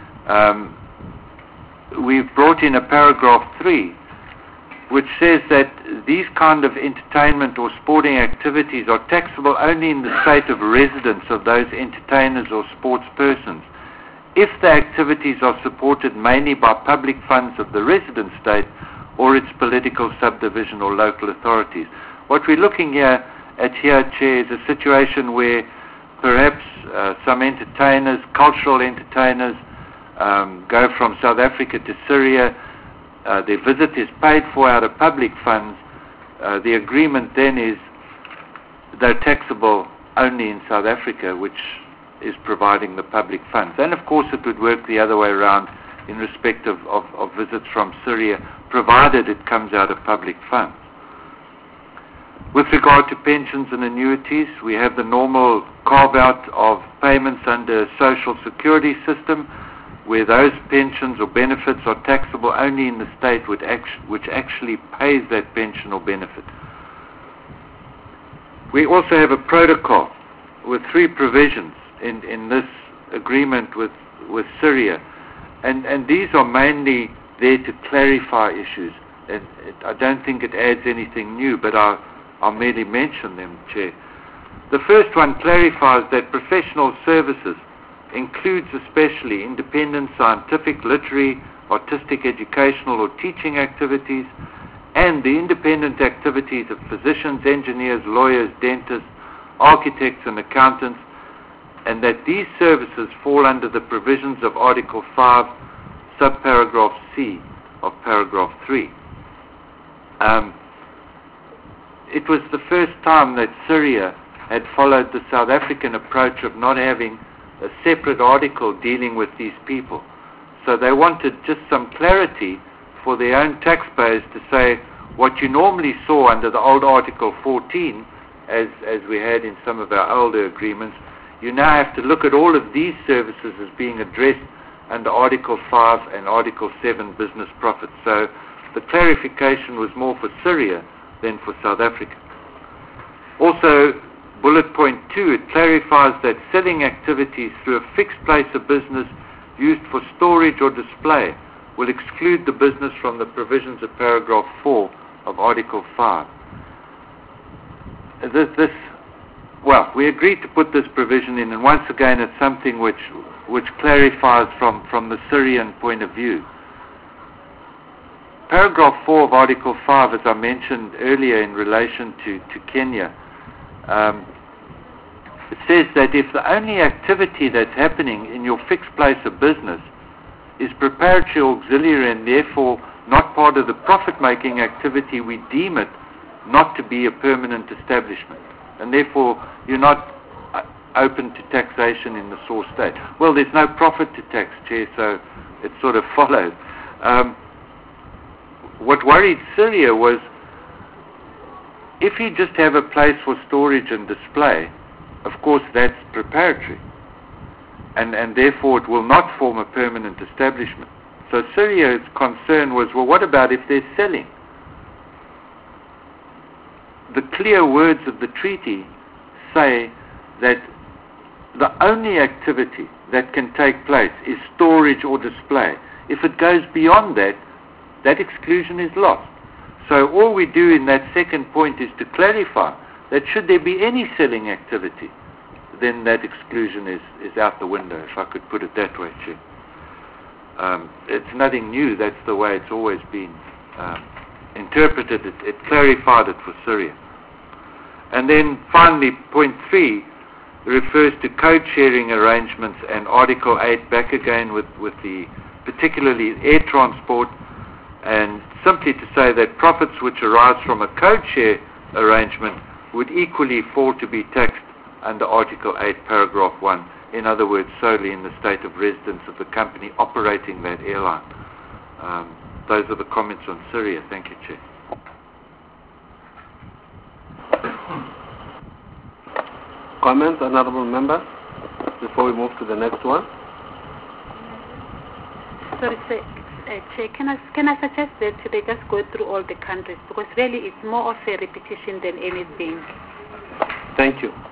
we've brought in a paragraph 3, which says that these kind of entertainment or sporting activities are taxable only in the state of residence of those entertainers or sports persons, if the activities are supported mainly by public funds of the resident state or its political subdivision or local authorities. What we're looking at here, Chair, is a situation where perhaps some entertainers, cultural entertainers, go from South Africa to Syria. Their visit is paid for out of public funds. The agreement then is they're taxable only in South Africa, which is providing the public funds. And of course it would work the other way around in respect of visits from Syria, provided it comes out of public funds. With regard to pensions and annuities, we have the normal carve-out of payments under social security system, where those pensions or benefits are taxable only in the state which actually pays that pension or benefit. We also have a protocol with 3 provisions in this agreement with Syria, and these are mainly there to clarify issues. And I don't think it adds anything new, but I'll merely mention them, Chair. The first one clarifies that professional services includes especially independent scientific, literary, artistic, educational or teaching activities, and the independent activities of physicians, engineers, lawyers, dentists, architects and accountants, and that these services fall under the provisions of Article 5, subparagraph C of paragraph 3. It was the first time that Syria had followed the South African approach of not having a separate article dealing with these people. So they wanted just some clarity for their own taxpayers to say what you normally saw under the old Article 14, as we had in some of our older agreements. You now have to look at all of these services as being addressed under Article 5 and Article 7 business profits. So the clarification was more for Syria than for South Africa. Also, bullet point 2, it clarifies that selling activities through a fixed place of business used for storage or display will exclude the business from the provisions of paragraph 4 of Article 5. Well, we agreed to put this provision in, and once again it's something which clarifies from the Syrian point of view. Paragraph 4 of Article 5, as I mentioned earlier in relation to Kenya, it says that if the only activity that's happening in your fixed place of business is preparatory or auxiliary and therefore not part of the profit-making activity, we deem it not to be a permanent establishment. And therefore, you're not open to taxation in the source state. Well, there's no profit to tax, Chair, so it sort of follows. What worried Syria was, if you just have a place for storage and display, of course that's preparatory. And therefore it will not form a permanent establishment. So Syria's concern was, well, what about if they're selling? The clear words of the treaty say that the only activity that can take place is storage or display. If it goes beyond that, that exclusion is lost. So all we do in that second point is to clarify that should there be any selling activity, then that exclusion is out the window, if I could put it that way, Chair. It's nothing new. That's the way it's always been interpreted. It clarified it for Syria. And then finally, point 3 refers to code sharing arrangements and Article 8 back again with the particularly air transport, and simply to say that profits which arise from a code share arrangement would equally fall to be taxed under Article 8, Paragraph 1, in other words, solely in the state of residence of the company operating that airline. Those are the comments on Syria. Thank you, Chair. Comments, honourable members, before we move to the next one? Sorry, Chair, can I suggest that they just go through all the countries, because really it's more of a repetition than anything. Thank you.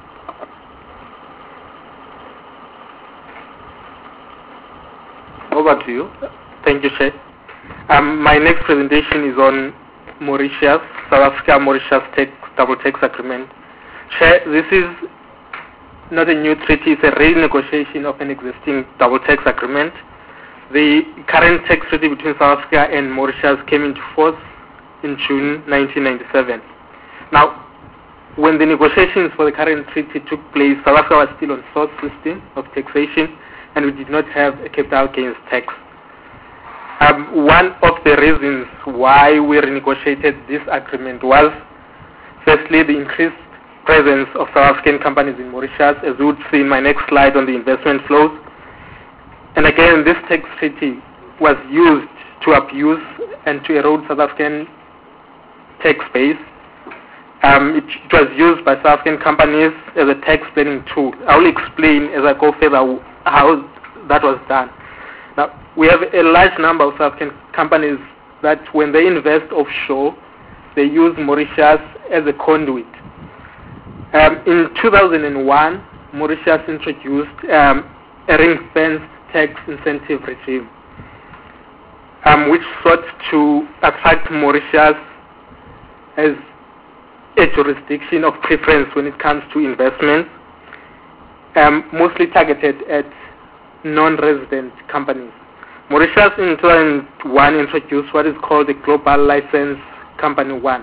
Over to you. Thank you, Chair. My next presentation is on Mauritius, South Africa-Mauritius double tax agreement. Chair, this is not a new treaty, it's a renegotiation of an existing double tax agreement. The current tax treaty between South Africa and Mauritius came into force in June 1997. Now, when the negotiations for the current treaty took place, South Africa was still on source system of taxation, and we did not have a capital gains tax. One of the reasons why we renegotiated this agreement was, firstly, the increased presence of South African companies in Mauritius, as you would see in my next slide on the investment flows. And again, this tax treaty was used to abuse and to erode South African tax base. It was used by South African companies as a tax planning tool. I will explain as I go further how that was done. Now, we have a large number of South African companies that when they invest offshore, they use Mauritius as a conduit. In 2001, Mauritius introduced a ring-fenced tax incentive regime, which sought to attract Mauritius as a jurisdiction of preference when it comes to investments, mostly targeted at non-resident companies. Mauritius in 2001 introduced what is called the Global License Company 1.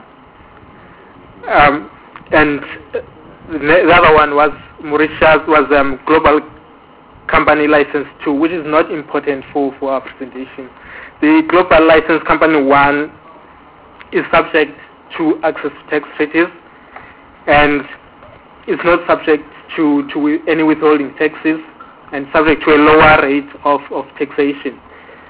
And the other one was Global Company License 2, which is not important for our presentation. The Global License Company 1 is subject to access to tax treaties and is not subject to any withholding taxes and subject to a lower rate of taxation.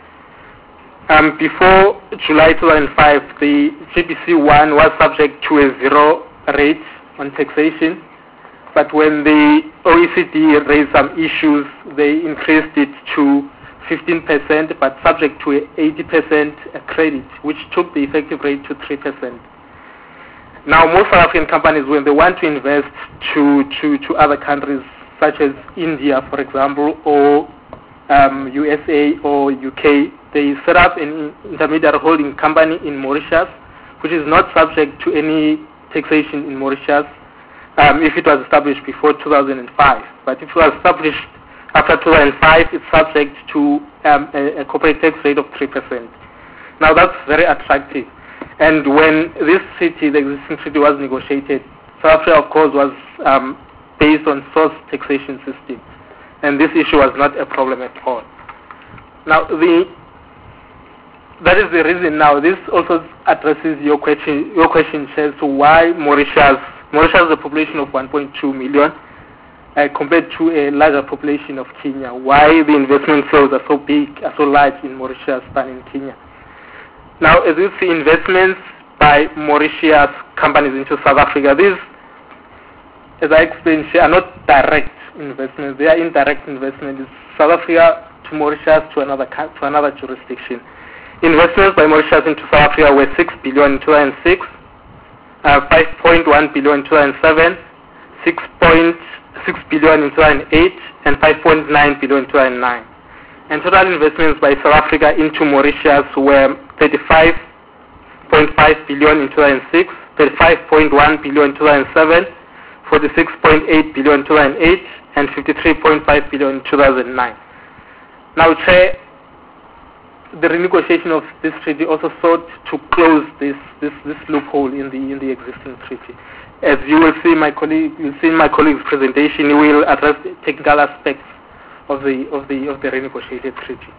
Before July 2005, the GBC1 was subject to a zero rate on taxation, but when the OECD raised some issues, they increased it to 15%, but subject to a 80% credit, which took the effective rate to 3%. Now, most South African companies, when they want to invest to other countries, such as India, for example, or USA or UK, they set up an intermediary holding company in Mauritius, which is not subject to any taxation in Mauritius if it was established before 2005. But if it was established after 2005, it's subject to a corporate tax rate of 3%. Now, that's very attractive. And when this treaty, the existing treaty, was negotiated, South Africa, of course, was based on source taxation system, and this issue was not a problem at all. Now, that is the reason. Now, this also addresses your question, as to why Mauritius has a population of 1.2 million compared to a larger population of Kenya. Why the investment flows are so big, are so large in Mauritius than in Kenya? Now, as you see, investments by Mauritius companies into South Africa, these, as I explained, are not direct investments. They are indirect investments. It's South Africa to Mauritius to another jurisdiction. Investments by Mauritius into South Africa were 6 billion in 2006, 5.1 billion in 2007, 6.6 billion in 2008, and 5.9 billion in 2009. And total investments by South Africa into Mauritius were 35.5 billion in 2006, 35.1 billion in 2007, 46.8 billion in 2008, and 53.5 billion in 2009. Now, Chair, the renegotiation of this treaty also sought to close this loophole in the existing treaty. As you will see, my colleague's presentation, he will address the technical aspects of the renegotiated treaty.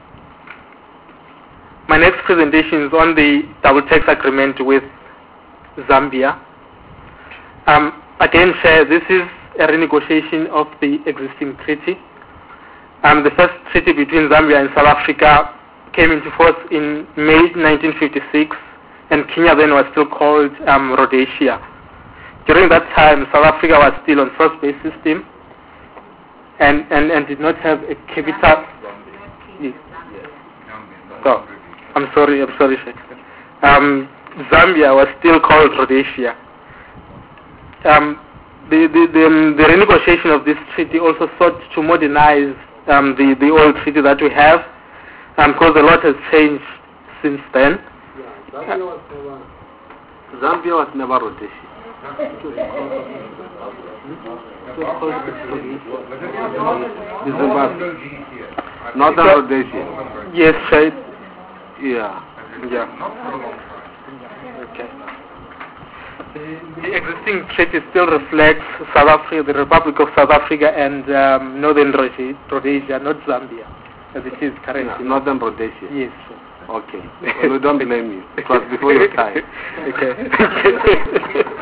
My next presentation is on the double tax agreement with Zambia. Again, Chair, this is a renegotiation of the existing treaty. The first treaty between Zambia and South Africa came into force in May 1956, and Kenya then was still called Rhodesia. During that time, South Africa was still on first-based system and did not have a capital. Yes. Oh, I'm sorry, Sheikh. Zambia was still called Rhodesia. The renegotiation of this treaty also sought to modernize the old treaty that we have, because a lot has changed since then. Zambia was never Rhodesia. Northern Rhodesia. Yes, right. Yeah. Okay. The existing treaty still reflects South Africa, the Republic of South Africa, and Northern Rhodesia, not Zambia, as it is currently. Northern Rhodesia. Yes. Okay. Well, we don't blame you. It was before your time. Okay.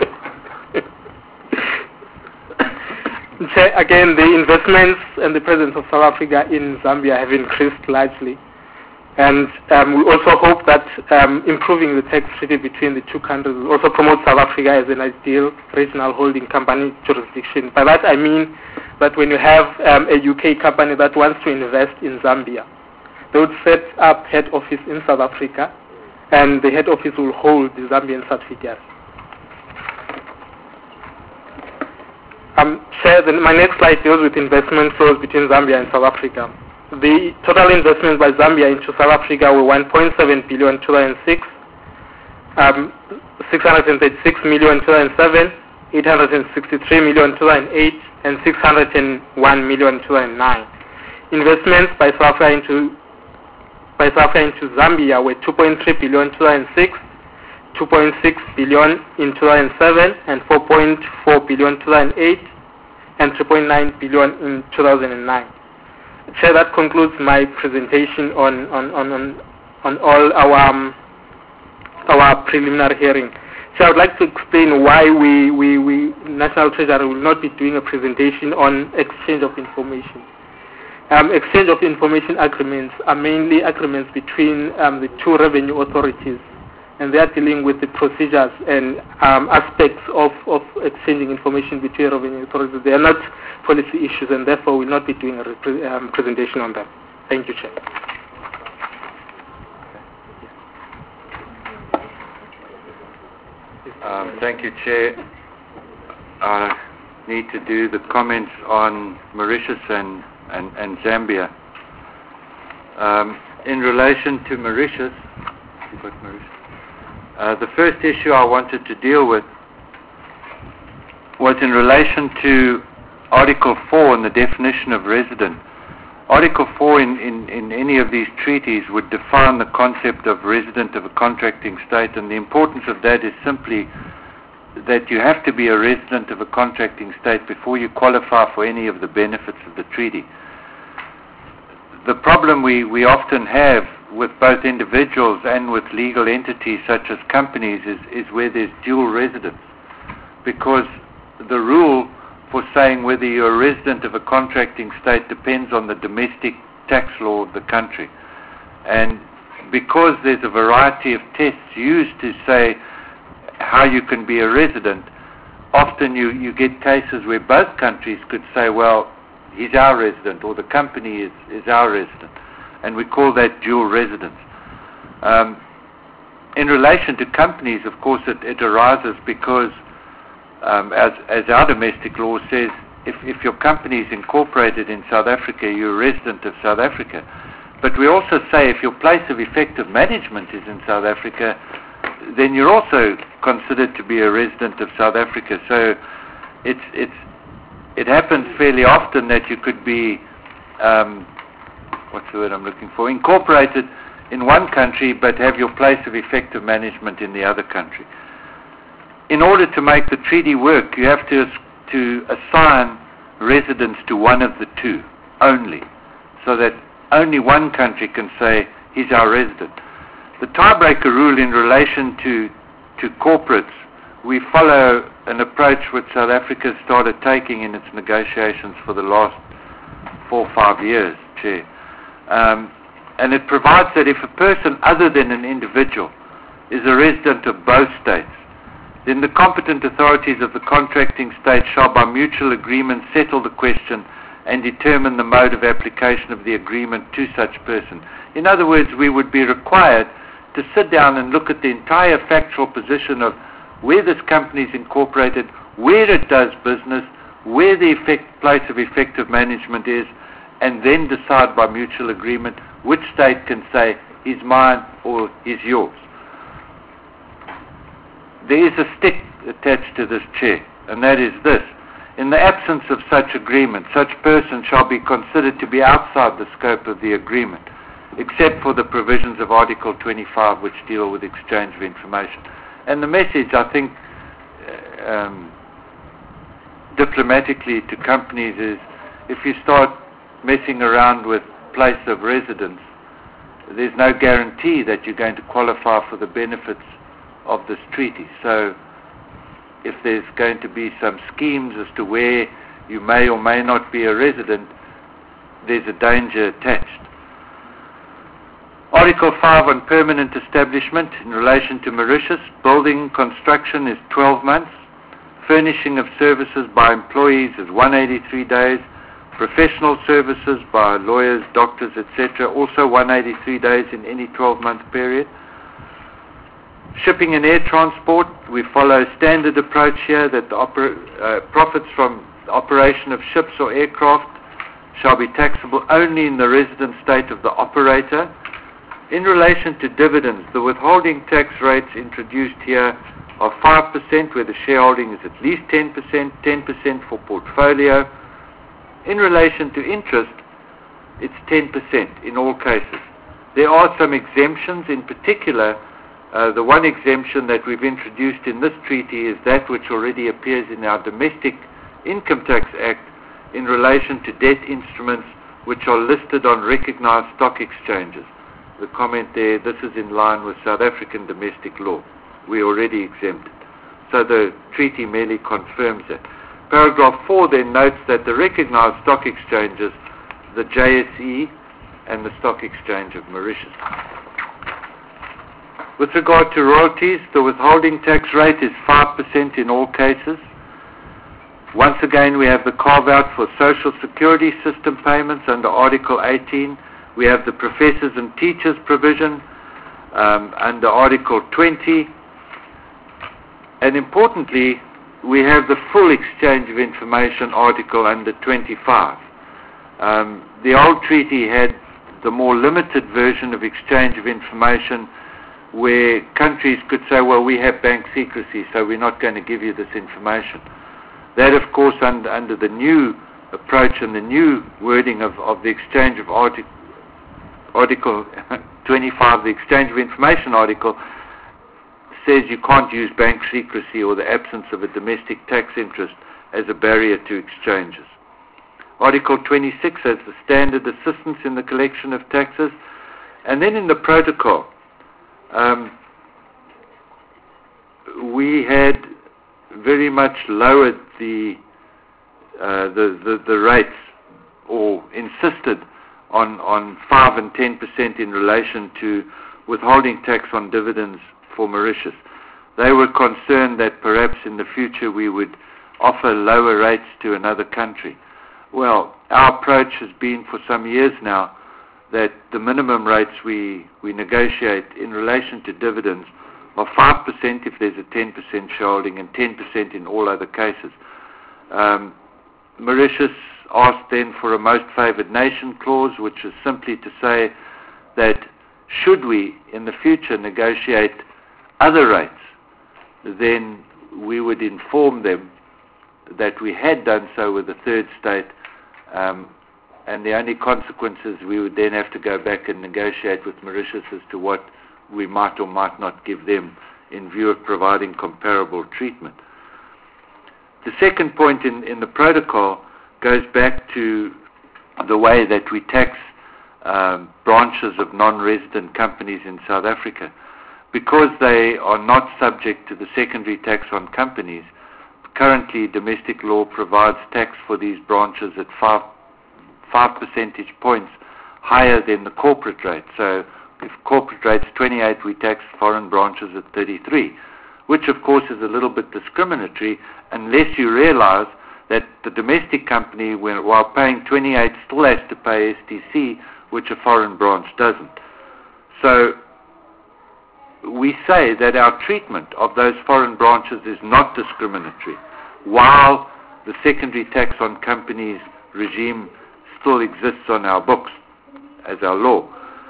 Again, the investments and the presence of South Africa in Zambia have increased largely. And we also hope that improving the tax treaty between the two countries will also promote South Africa as an ideal regional holding company jurisdiction. By that I mean that when you have a UK company that wants to invest in Zambia, they would set up head office in South Africa, and the head office will hold the Zambian subsidiary. My next slide deals with investment flows between Zambia and South Africa. The total investments by Zambia into South Africa were 1.7 billion in 2006, 636 million in 2007, 863 million in 2008, and 601 million in 2009. Investments by South Africa into Zambia were 2.3 billion in 2006, 2.6 billion in 2007, and 4.4 billion in 2008, and 3.9 billion in 2009. Chair, that concludes my presentation on all our preliminary hearing. So I would like to explain why we National Treasury will not be doing a presentation on exchange of information. Exchange of information agreements are mainly agreements between the two revenue authorities, and they are dealing with the procedures and aspects of exchanging information between revenue authorities. They are not policy issues, and therefore will not be doing a presentation on them. Thank you, Chair. Thank you, Chair. I need to do the comments on Mauritius and Zambia. In relation to Mauritius, the first issue I wanted to deal with was in relation to Article 4 and the definition of resident. Article 4 in any of these treaties would define the concept of resident of a contracting state, and the importance of that is simply that you have to be a resident of a contracting state before you qualify for any of the benefits of the treaty. The problem we often have with both individuals and with legal entities such as companies is where there's dual residence, because the rule for saying whether you're a resident of a contracting state depends on the domestic tax law of the country. And because there's a variety of tests used to say how you can be a resident, often you get cases where both countries could say, well, he's our resident, or the company is our resident. And we call that dual residence. In relation to companies, of course, it arises because as our domestic law says, if your company is incorporated in South Africa, you're a resident of South Africa. But we also say if your place of effective management is in South Africa, then you're also considered to be a resident of South Africa. So it happens fairly often that you could be, what's the word I'm looking for, incorporated in one country but have your place of effective management in the other country. In order to make the treaty work, you have to assign residence to one of the two only, so that only one country can say he's our resident. The tiebreaker rule in relation to corporates, we follow an approach which South Africa started taking in its negotiations for the last 4 or 5 years, Chair. And it provides that if a person other than an individual is a resident of both states, then the competent authorities of the contracting state shall by mutual agreement settle the question and determine the mode of application of the agreement to such person. In other words, we would be required to sit down and look at the entire factual position of where this company is incorporated, where it does business, where the place of effective management is, and then decide by mutual agreement which state can say, he's mine or he's yours. There is a stick attached to this, Chair, and that is this. In the absence of such agreement, such person shall be considered to be outside the scope of the agreement, except for the provisions of Article 25, which deal with exchange of information. And the message, I think, diplomatically to companies is, if you start messing around with place of residence, there's no guarantee that you're going to qualify for the benefits of this treaty. So if there's going to be some schemes as to where you may or may not be a resident, there's a danger attached. Article 5 on permanent establishment in relation to Mauritius, building construction is 12 months, furnishing of services by employees is 183 days, professional services by lawyers, doctors, etc., also 183 days in any 12-month period. Shipping and air transport, we follow a standard approach here that the profits from the operation of ships or aircraft shall be taxable only in the resident state of the operator. In relation to dividends, the withholding tax rates introduced here are 5% where the shareholding is at least 10%, 10% for portfolio. In relation to interest, it's 10% in all cases. There are some exemptions. In particular, the one exemption that we've introduced in this treaty is that which already appears in our Domestic Income Tax Act in relation to debt instruments which are listed on recognized stock exchanges. The comment there, this is in line with South African domestic law. We already exempted. So the treaty merely confirms that. Paragraph 4 then notes that the recognized stock exchanges, the JSE and the Stock Exchange of Mauritius. With regard to royalties, the withholding tax rate is 5% in all cases. Once again, we have the carve-out for Social Security system payments under Article 18. We have the professors and teachers provision under Article 20. And importantly, we have the full exchange of information article under 25. The old treaty had the more limited version of exchange of information where countries could say, well, we have bank secrecy, so we're not going to give you this information. That, of course, under the new approach and the new wording of the exchange of Article 25, the exchange of information article, says you can't use bank secrecy or the absence of a domestic tax interest as a barrier to exchanges. Article 26 has the standard assistance in the collection of taxes. And then in the protocol, we had very much lowered the rates, or insisted on 5 and 10% in relation to withholding tax on dividends for Mauritius. They were concerned that perhaps in the future we would offer lower rates to another country. Well, our approach has been for some years now that the minimum rates we negotiate in relation to dividends are 5% if there's a 10% shareholding and 10% in all other cases. Mauritius asked then for a most favoured nation clause, which is simply to say that should we in the future negotiate other rates, then we would inform them that we had done so with a third state, and the only consequences, we would then have to go back and negotiate with Mauritius as to what we might or might not give them in view of providing comparable treatment. The second point in the protocol goes back to the way that we tax branches of non-resident companies in South Africa. Because they are not subject to the secondary tax on companies, currently domestic law provides tax for these branches at 5 percentage points higher than the corporate rate. So if corporate rate's 28, we tax foreign branches at 33, which of course is a little bit discriminatory unless you realize that the domestic company, while paying 28, still has to pay STC, which a foreign branch doesn't. So we say that our treatment of those foreign branches is not discriminatory, while the secondary tax on companies regime still exists on our books as our law.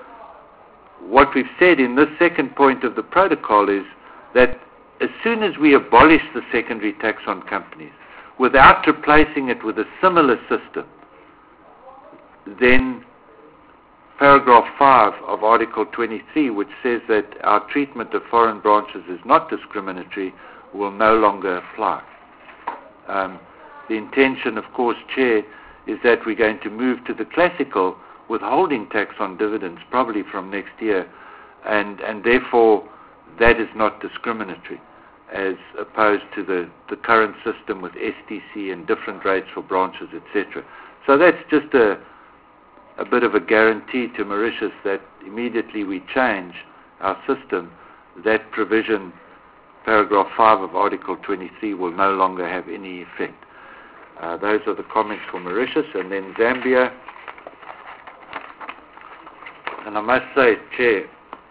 What we've said in this second point of the protocol is that as soon as we abolish the secondary tax on companies, without replacing it with a similar system, then paragraph 5 of Article 23, which says that our treatment of foreign branches is not discriminatory, will no longer apply. The intention, of course, Chair, is that we're going to move to the classical withholding tax on dividends probably from next year, and therefore that is not discriminatory as opposed to the current system with STC and different rates for branches, etc. So that's just a bit of a guarantee to Mauritius that immediately we change our system, that provision, paragraph 5 of Article 23, will no longer have any effect. Those are the comments for Mauritius. And then Zambia. And I must say, Chair,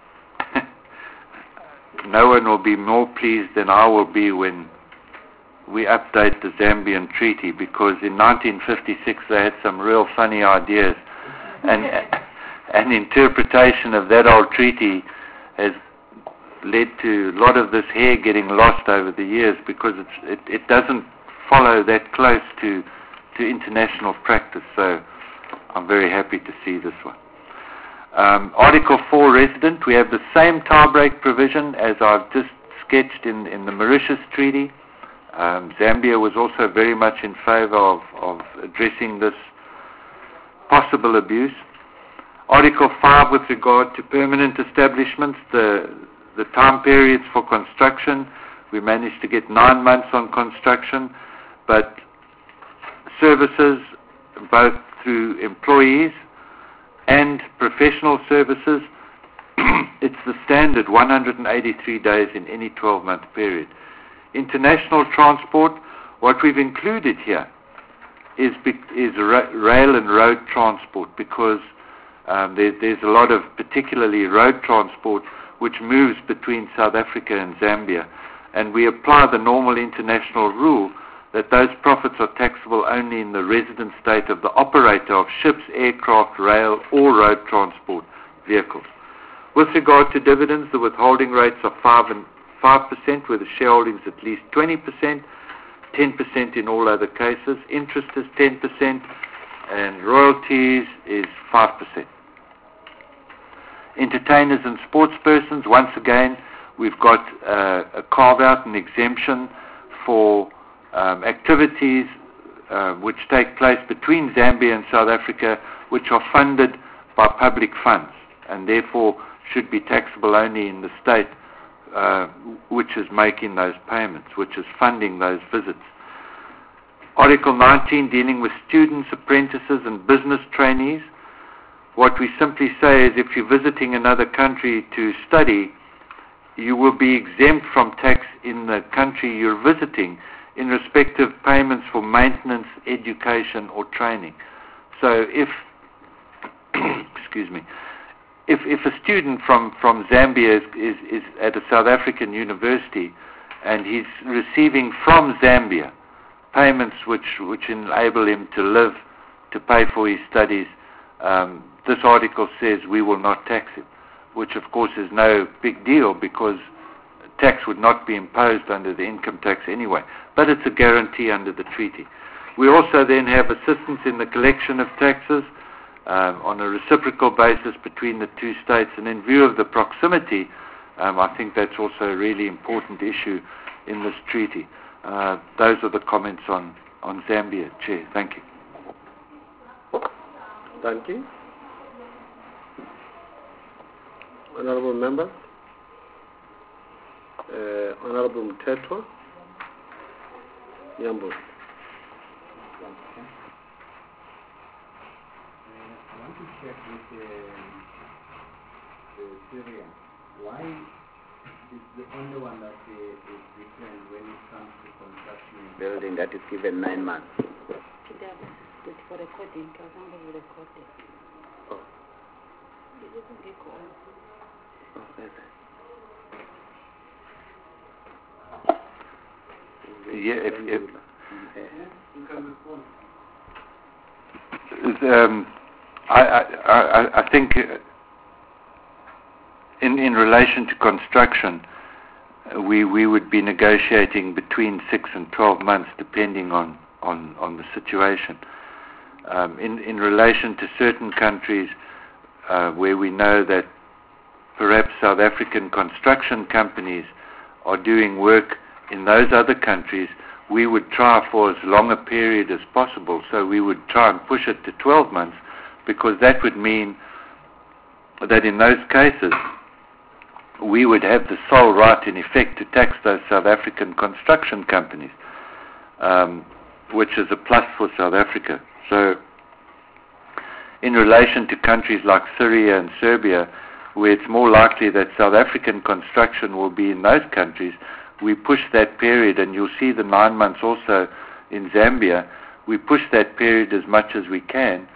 no one will be more pleased than I will be when we update the Zambian treaty, because in 1956 they had some real funny ideas, and interpretation of that old treaty has led to a lot of this hair getting lost over the years, because it doesn't follow that close to international practice. So I'm very happy to see this one. Article 4, resident, we have the same tie-break provision as I've just sketched in the Mauritius Treaty. Zambia was also very much in favour of addressing this possible abuse. Article 5, with regard to permanent establishments, the time periods for construction, we managed to get 9 months on construction, but services, both through employees and professional services, it's the standard 183 days in any 12-month period. International transport, what we've included here is rail and road transport, because there's a lot of particularly road transport which moves between South Africa and Zambia. and we apply the normal international rule that those profits are taxable only in the resident state of the operator of ships, aircraft, rail, or road transport vehicles. With regard to dividends, the withholding rates are 5% where the shareholding is at least 20%, 10% in all other cases. Interest is 10%, and royalties is 5%. Entertainers and sports persons, once again, we've got a carve-out and exemption for activities which take place between Zambia and South Africa, which are funded by public funds, and therefore should be taxable only in the state which is making those payments, which is funding those visits. Article 19, dealing with students, apprentices, and business trainees. What we simply say is if you're visiting another country to study, you will be exempt from tax in the country you're visiting in respect of payments for maintenance, education, or training. So if, excuse me, if a student from Zambia is at a South African university and he's receiving from Zambia payments which enable him to live, to pay for his studies, this article says we will not tax him, which of course is no big deal because tax would not be imposed under the income tax anyway, but it's a guarantee under the treaty. We also then have assistance in the collection of taxes on a reciprocal basis between the two states, and in view of the proximity, I think that's also a really important issue in this treaty. Those are the comments on Zambia, Chair. Thank you. Thank you. Honorable Member, Honorable Mtetwa, Yambo. I want to check with Syria. Why is the only one that is different when it comes to construction and building that is given 9 months? For recording, Oh. Yeah, I think in relation to construction, we would be negotiating between 6 and 12 months, depending on the situation. In relation to certain countries where we know that perhaps South African construction companies are doing work in those other countries, we would try for as long a period as possible. So we would try and push it to 12 months, because that would mean that in those cases we would have the sole right in effect to tax those South African construction companies, which is a plus for South Africa. So in relation to countries like Syria and Serbia, where it's more likely that South African construction will be in those countries, we push that period, and you'll see the 9 months also in Zambia. We push that period as much as we can,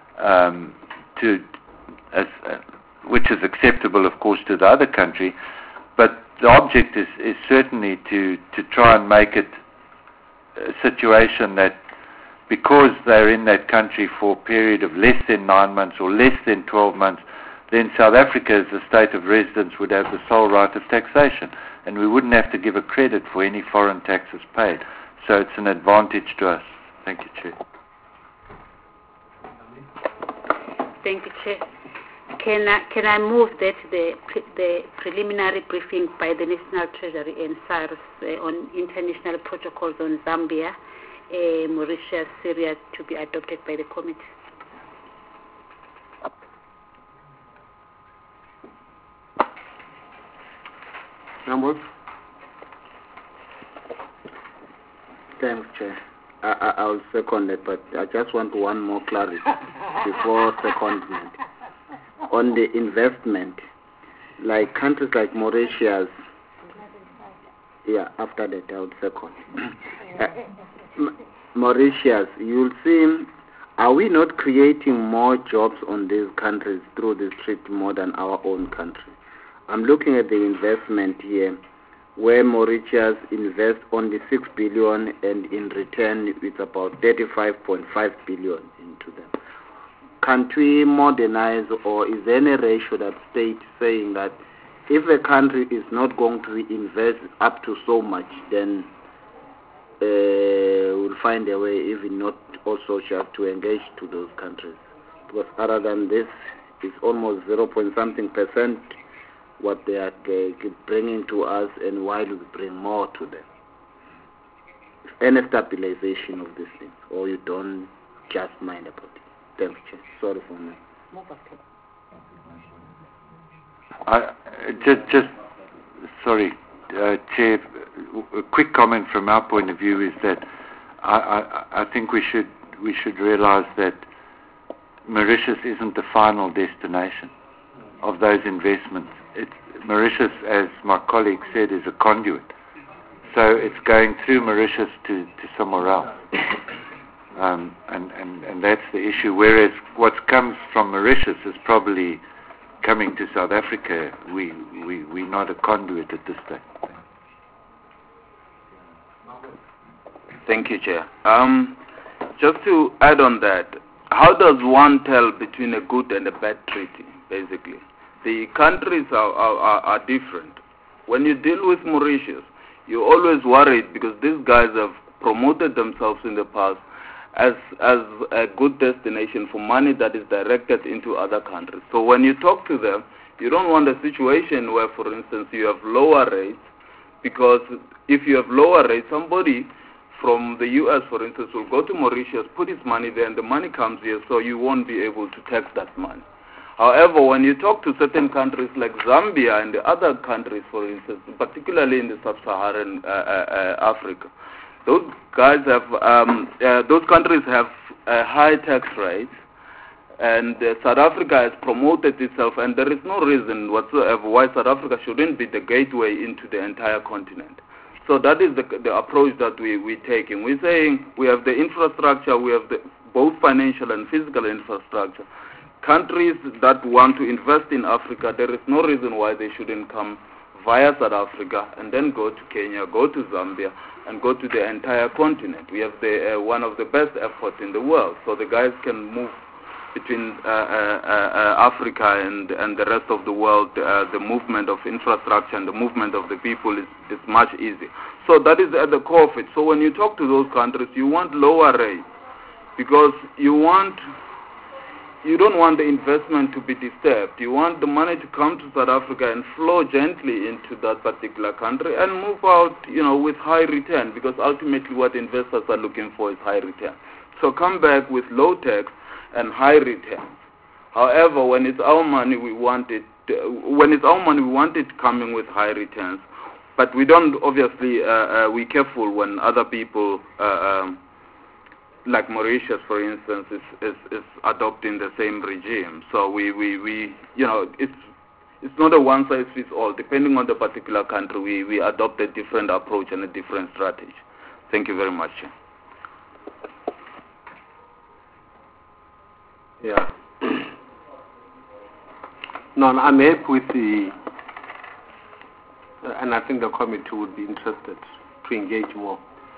which is acceptable, of course, to the other country. But the object is certainly to try and make it a situation that, because they're in that country for a period of less than 9 months or less than 12 months, then South Africa as a state of residence would have the sole right of taxation, and we wouldn't have to give a credit for any foreign taxes paid. So it's an advantage to us. Thank you, Chair. Thank you, Chair. Can I move that the preliminary briefing by the National Treasury and SARS on international protocols on Zambia, Mauritius, Syria to be adopted by the committee? Members? Thanks, Chair. I'll second it, but I just want one more clarity before secondment. On the investment, like countries like Mauritius, after that I would second. Mauritius, you'll see, are we not creating more jobs on these countries through this treaty more than our own country? I'm looking at the investment here. where Mauritius invests only 6 billion and in return it's about 35.5 billion into them. Can't we modernize, or is there any ratio that states saying that if a country is not going to invest up to so much, then we'll find a way, even not also have to engage to those countries? Because other than this, it's almost 0.something% what they are bringing to us, and why do we bring more to them? Any stabilization of these things, or you don't just mind about it? Thanks, Chair. Sorry for me. Sorry, Chair. A quick comment from our point of view is that I think we should realise that Mauritius isn't the final destination of those investments. Mauritius, as my colleague said, is a conduit. So it's going through Mauritius to somewhere else. And that's the issue. Whereas what comes from Mauritius is probably coming to South Africa. We're not a conduit at this stage. Thank you, Chair. Just to add on that, how does one tell between a good and a bad treaty, basically? The countries are different. When you deal with Mauritius, you're always worried because these guys have promoted themselves in the past as a good destination for money that is directed into other countries. So when you talk to them, you don't want a situation where, for instance, you have lower rates, because if you have lower rates, somebody from the U.S., for instance, will go to Mauritius, put his money there, and the money comes here, so you won't be able to tax that money. However, when you talk to certain countries like Zambia and the other countries, for instance, particularly in the sub-Saharan Africa, those countries have high tax rates, and South Africa has promoted itself, and there is no reason whatsoever why South Africa shouldn't be the gateway into the entire continent. So that is the approach that we're taking. We're saying we have the infrastructure, we have both financial and physical infrastructure. Countries that want to invest in Africa, there is no reason why they shouldn't come via South Africa and then go to Kenya, go to Zambia, and go to the entire continent. We have one of the best efforts in the world, so the guys can move between Africa and the rest of the world. The movement of infrastructure and the movement of the people is much easier. So that is at the core of it. So when you talk to those countries, you want lower rates, because you don't want the investment to be disturbed. You want the money to come to South Africa and flow gently into that particular country and move out, with high return, because ultimately what investors are looking for is high return. So come back with low tax and high returns. However, when it's our money, we want it coming with high returns. But we don't, obviously, we're careful when other people, like Mauritius, for instance, is adopting the same regime. So we it's not a one-size-fits-all. Depending on the particular country, we adopt a different approach and a different strategy. Thank you very much. Yeah. No, I'm happy with and I think the committee would be interested to engage more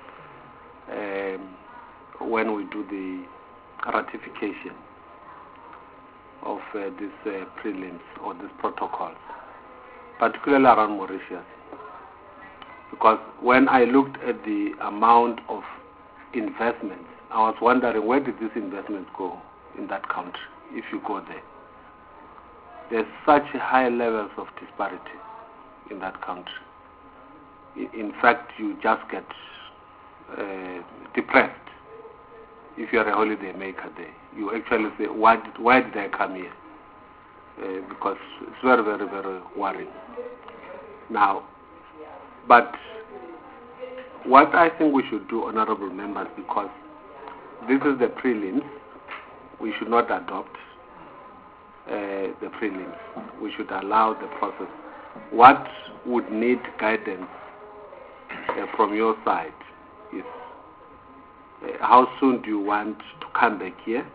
when we do the ratification of these prelims or these protocols, particularly around Mauritius. Because when I looked at the amount of investments, I was wondering, where did these investments go in that country, if you go there? There's such high levels of disparity in that country. In fact, you just get depressed if you're a holiday maker there. You actually say, why did I come here? Because it's very, very, very worrying. Now, but what I think we should do, honorable members, because this is the prelims, we should not adopt the prelims. We should allow the process. What would need guidance from your side is how soon do you want to come back here?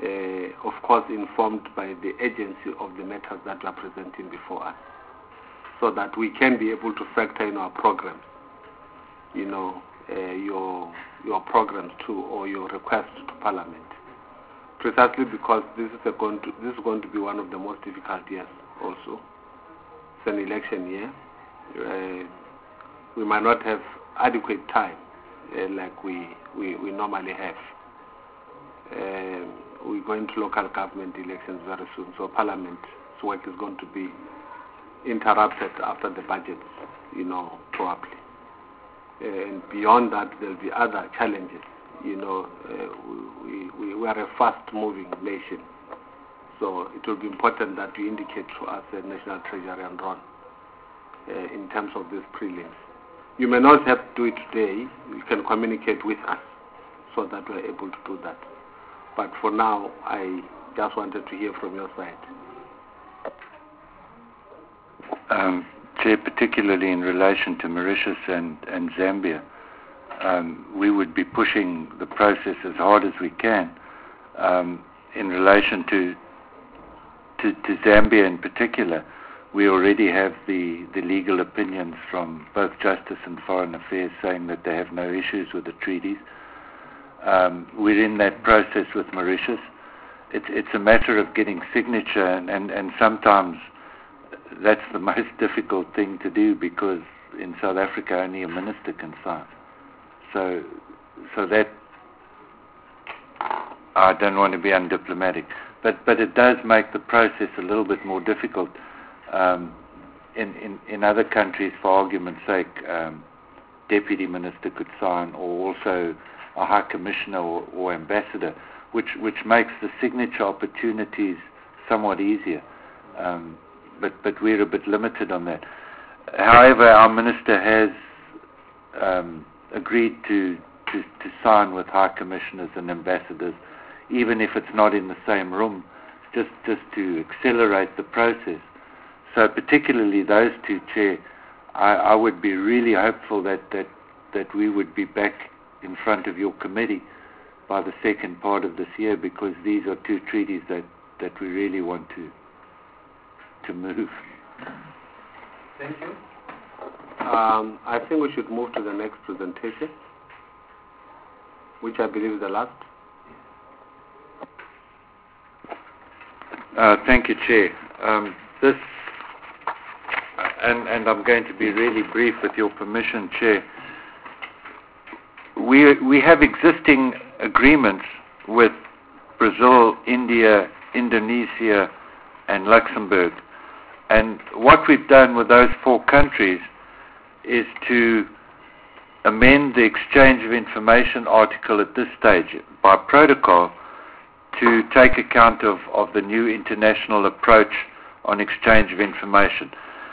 Of course, informed by the agency of the matters that you are presenting before us. so that we can be able to factor in our programs, your programs too, or your requests to Parliament. Precisely because this is going to be one of the most difficult years also. It's an election year. We might not have adequate time like we normally have. We're going to local government elections very soon, so Parliament's work is going to be interrupted after the budget, probably. And beyond that, there'll be other challenges. We are a fast-moving nation, so it will be important that you indicate to us, the National Treasury and Ron, in terms of these prelims. You may not have to do it today. You can communicate with us so that we're able to do that. But for now, I just wanted to hear from your side. Chair, particularly in relation to Mauritius and Zambia, we would be pushing the process as hard as we can. In relation to Zambia in particular, we already have the legal opinions from both Justice and Foreign Affairs saying that they have no issues with the treaties. We're in that process with Mauritius. It's a matter of getting signature, and sometimes that's the most difficult thing to do, because in South Africa only a minister can sign. So that, I don't want to be undiplomatic, but it does make the process a little bit more difficult. In other countries, for argument's sake, deputy minister could sign, or also a high commissioner or ambassador, which makes the signature opportunities somewhat easier. But we're a bit limited on that. However, our minister has agreed to sign with high commissioners and ambassadors, even if it's not in the same room, just to accelerate the process. So particularly those two, Chair, I would be really hopeful that we would be back in front of your committee by the second part of this year, because these are two treaties that we really want to move. Thank you. I think we should move to the next presentation, which I believe is the last. Thank you, Chair. And I'm going to be really brief with your permission, Chair. We have existing agreements with Brazil, India, Indonesia, and Luxembourg. And what we've done with those 4 countries is to amend the exchange of information article at this stage by protocol to take account of the new international approach on exchange of information.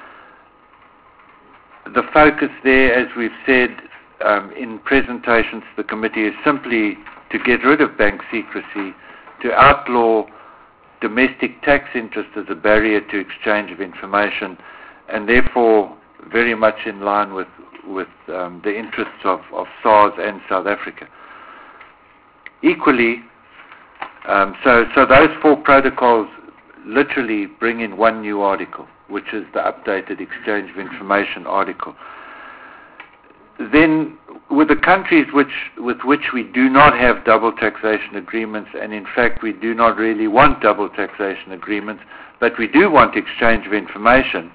The focus there, as we've said in presentations to the committee, is simply to get rid of bank secrecy, to outlaw domestic tax interest as a barrier to exchange of information, and therefore very much in line with the interests of SARS and South Africa. Equally, so those 4 protocols literally bring in one new article, which is the updated exchange of information article. Then, with the countries with which we do not have double taxation agreements, and in fact we do not really want double taxation agreements, but we do want exchange of information,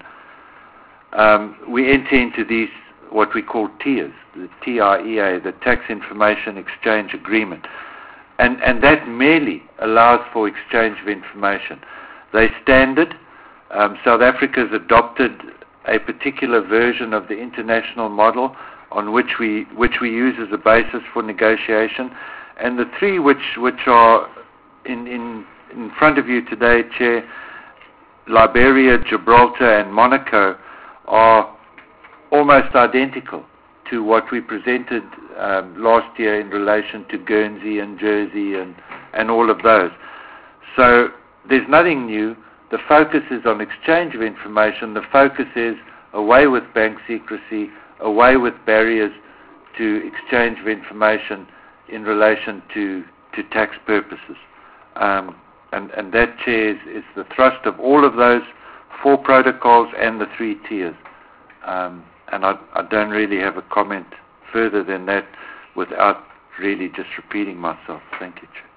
we enter into these, what we call TIEAs, the TIEA, the Tax Information Exchange Agreement. And that merely allows for exchange of information. They're standard. South Africa has adopted a particular version of the international model on which we use as a basis for negotiation. And the 3 which are in front of you today, Chair, Liberia, Gibraltar, and Monaco, are almost identical to what we presented last year in relation to Guernsey and Jersey and all of those. So there's nothing new. The focus is on exchange of information. The focus is away with bank secrecy, away with barriers to exchange of information in relation to tax purposes. And that, Chair, is the thrust of all of those 4 protocols and the 3 tiers. And I don't really have a comment further than that without really just repeating myself. Thank you, Chair.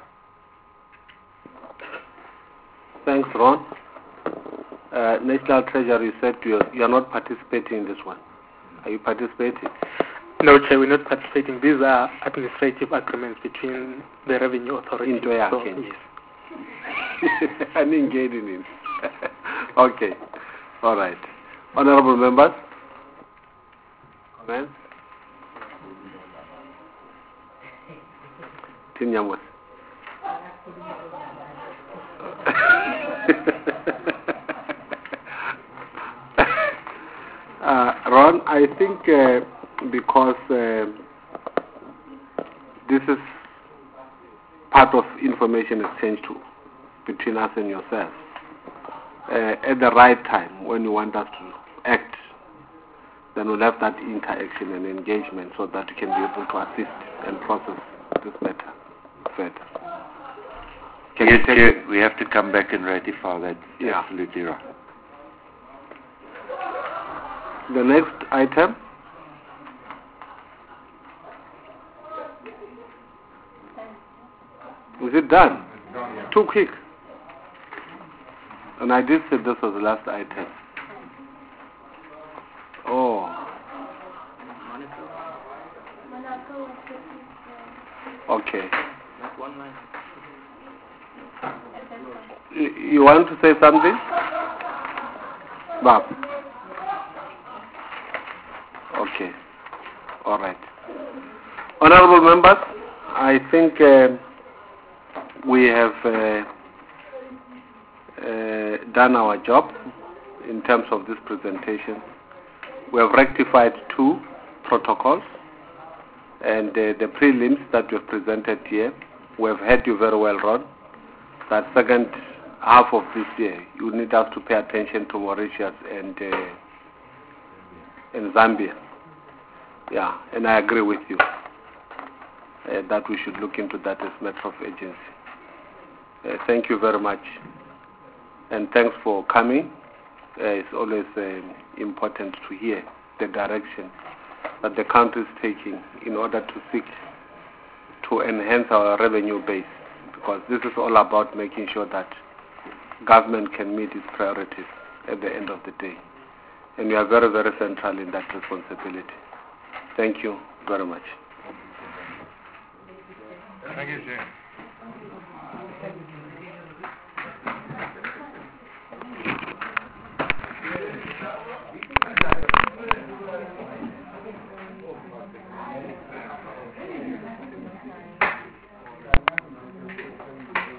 Thanks, Ron. National Treasury, you said you are not participating in this one. Are you participating? No, Chair, we're not participating. These are administrative agreements between the Revenue Authority. Into a so, yes. Yes. I'm engaging in. Okay. All right. Honorable members? Comments? Tinyamos. Ron, I think because this is part of information exchange between us and yourself, at the right time when you want us to act, then we'll have that interaction and engagement so that we can be able to assist and process this matter further. Yes, Chair, we have to come back and ratify that. Yeah. Absolutely right. The next item. Is it done? Too quick. And I did say this was the last item. Oh. Okay. You want to say something? Bob. Okay. All right. Honorable members, I think we have done our job in terms of this presentation. We have rectified 2 protocols, and the prelims that we have presented here, we have heard you very well, Ron. That second half of this year, you need us to pay attention to Mauritius and Zambia. Yeah, and I agree with you that we should look into that as a matter of urgency. Thank you very much, and thanks for coming. It's always important to hear the direction that the country is taking in order to seek to enhance our revenue base, because this is all about making sure that government can meet its priorities at the end of the day. And we are very, very central in that responsibility. Thank you very much. Thank you, Chair.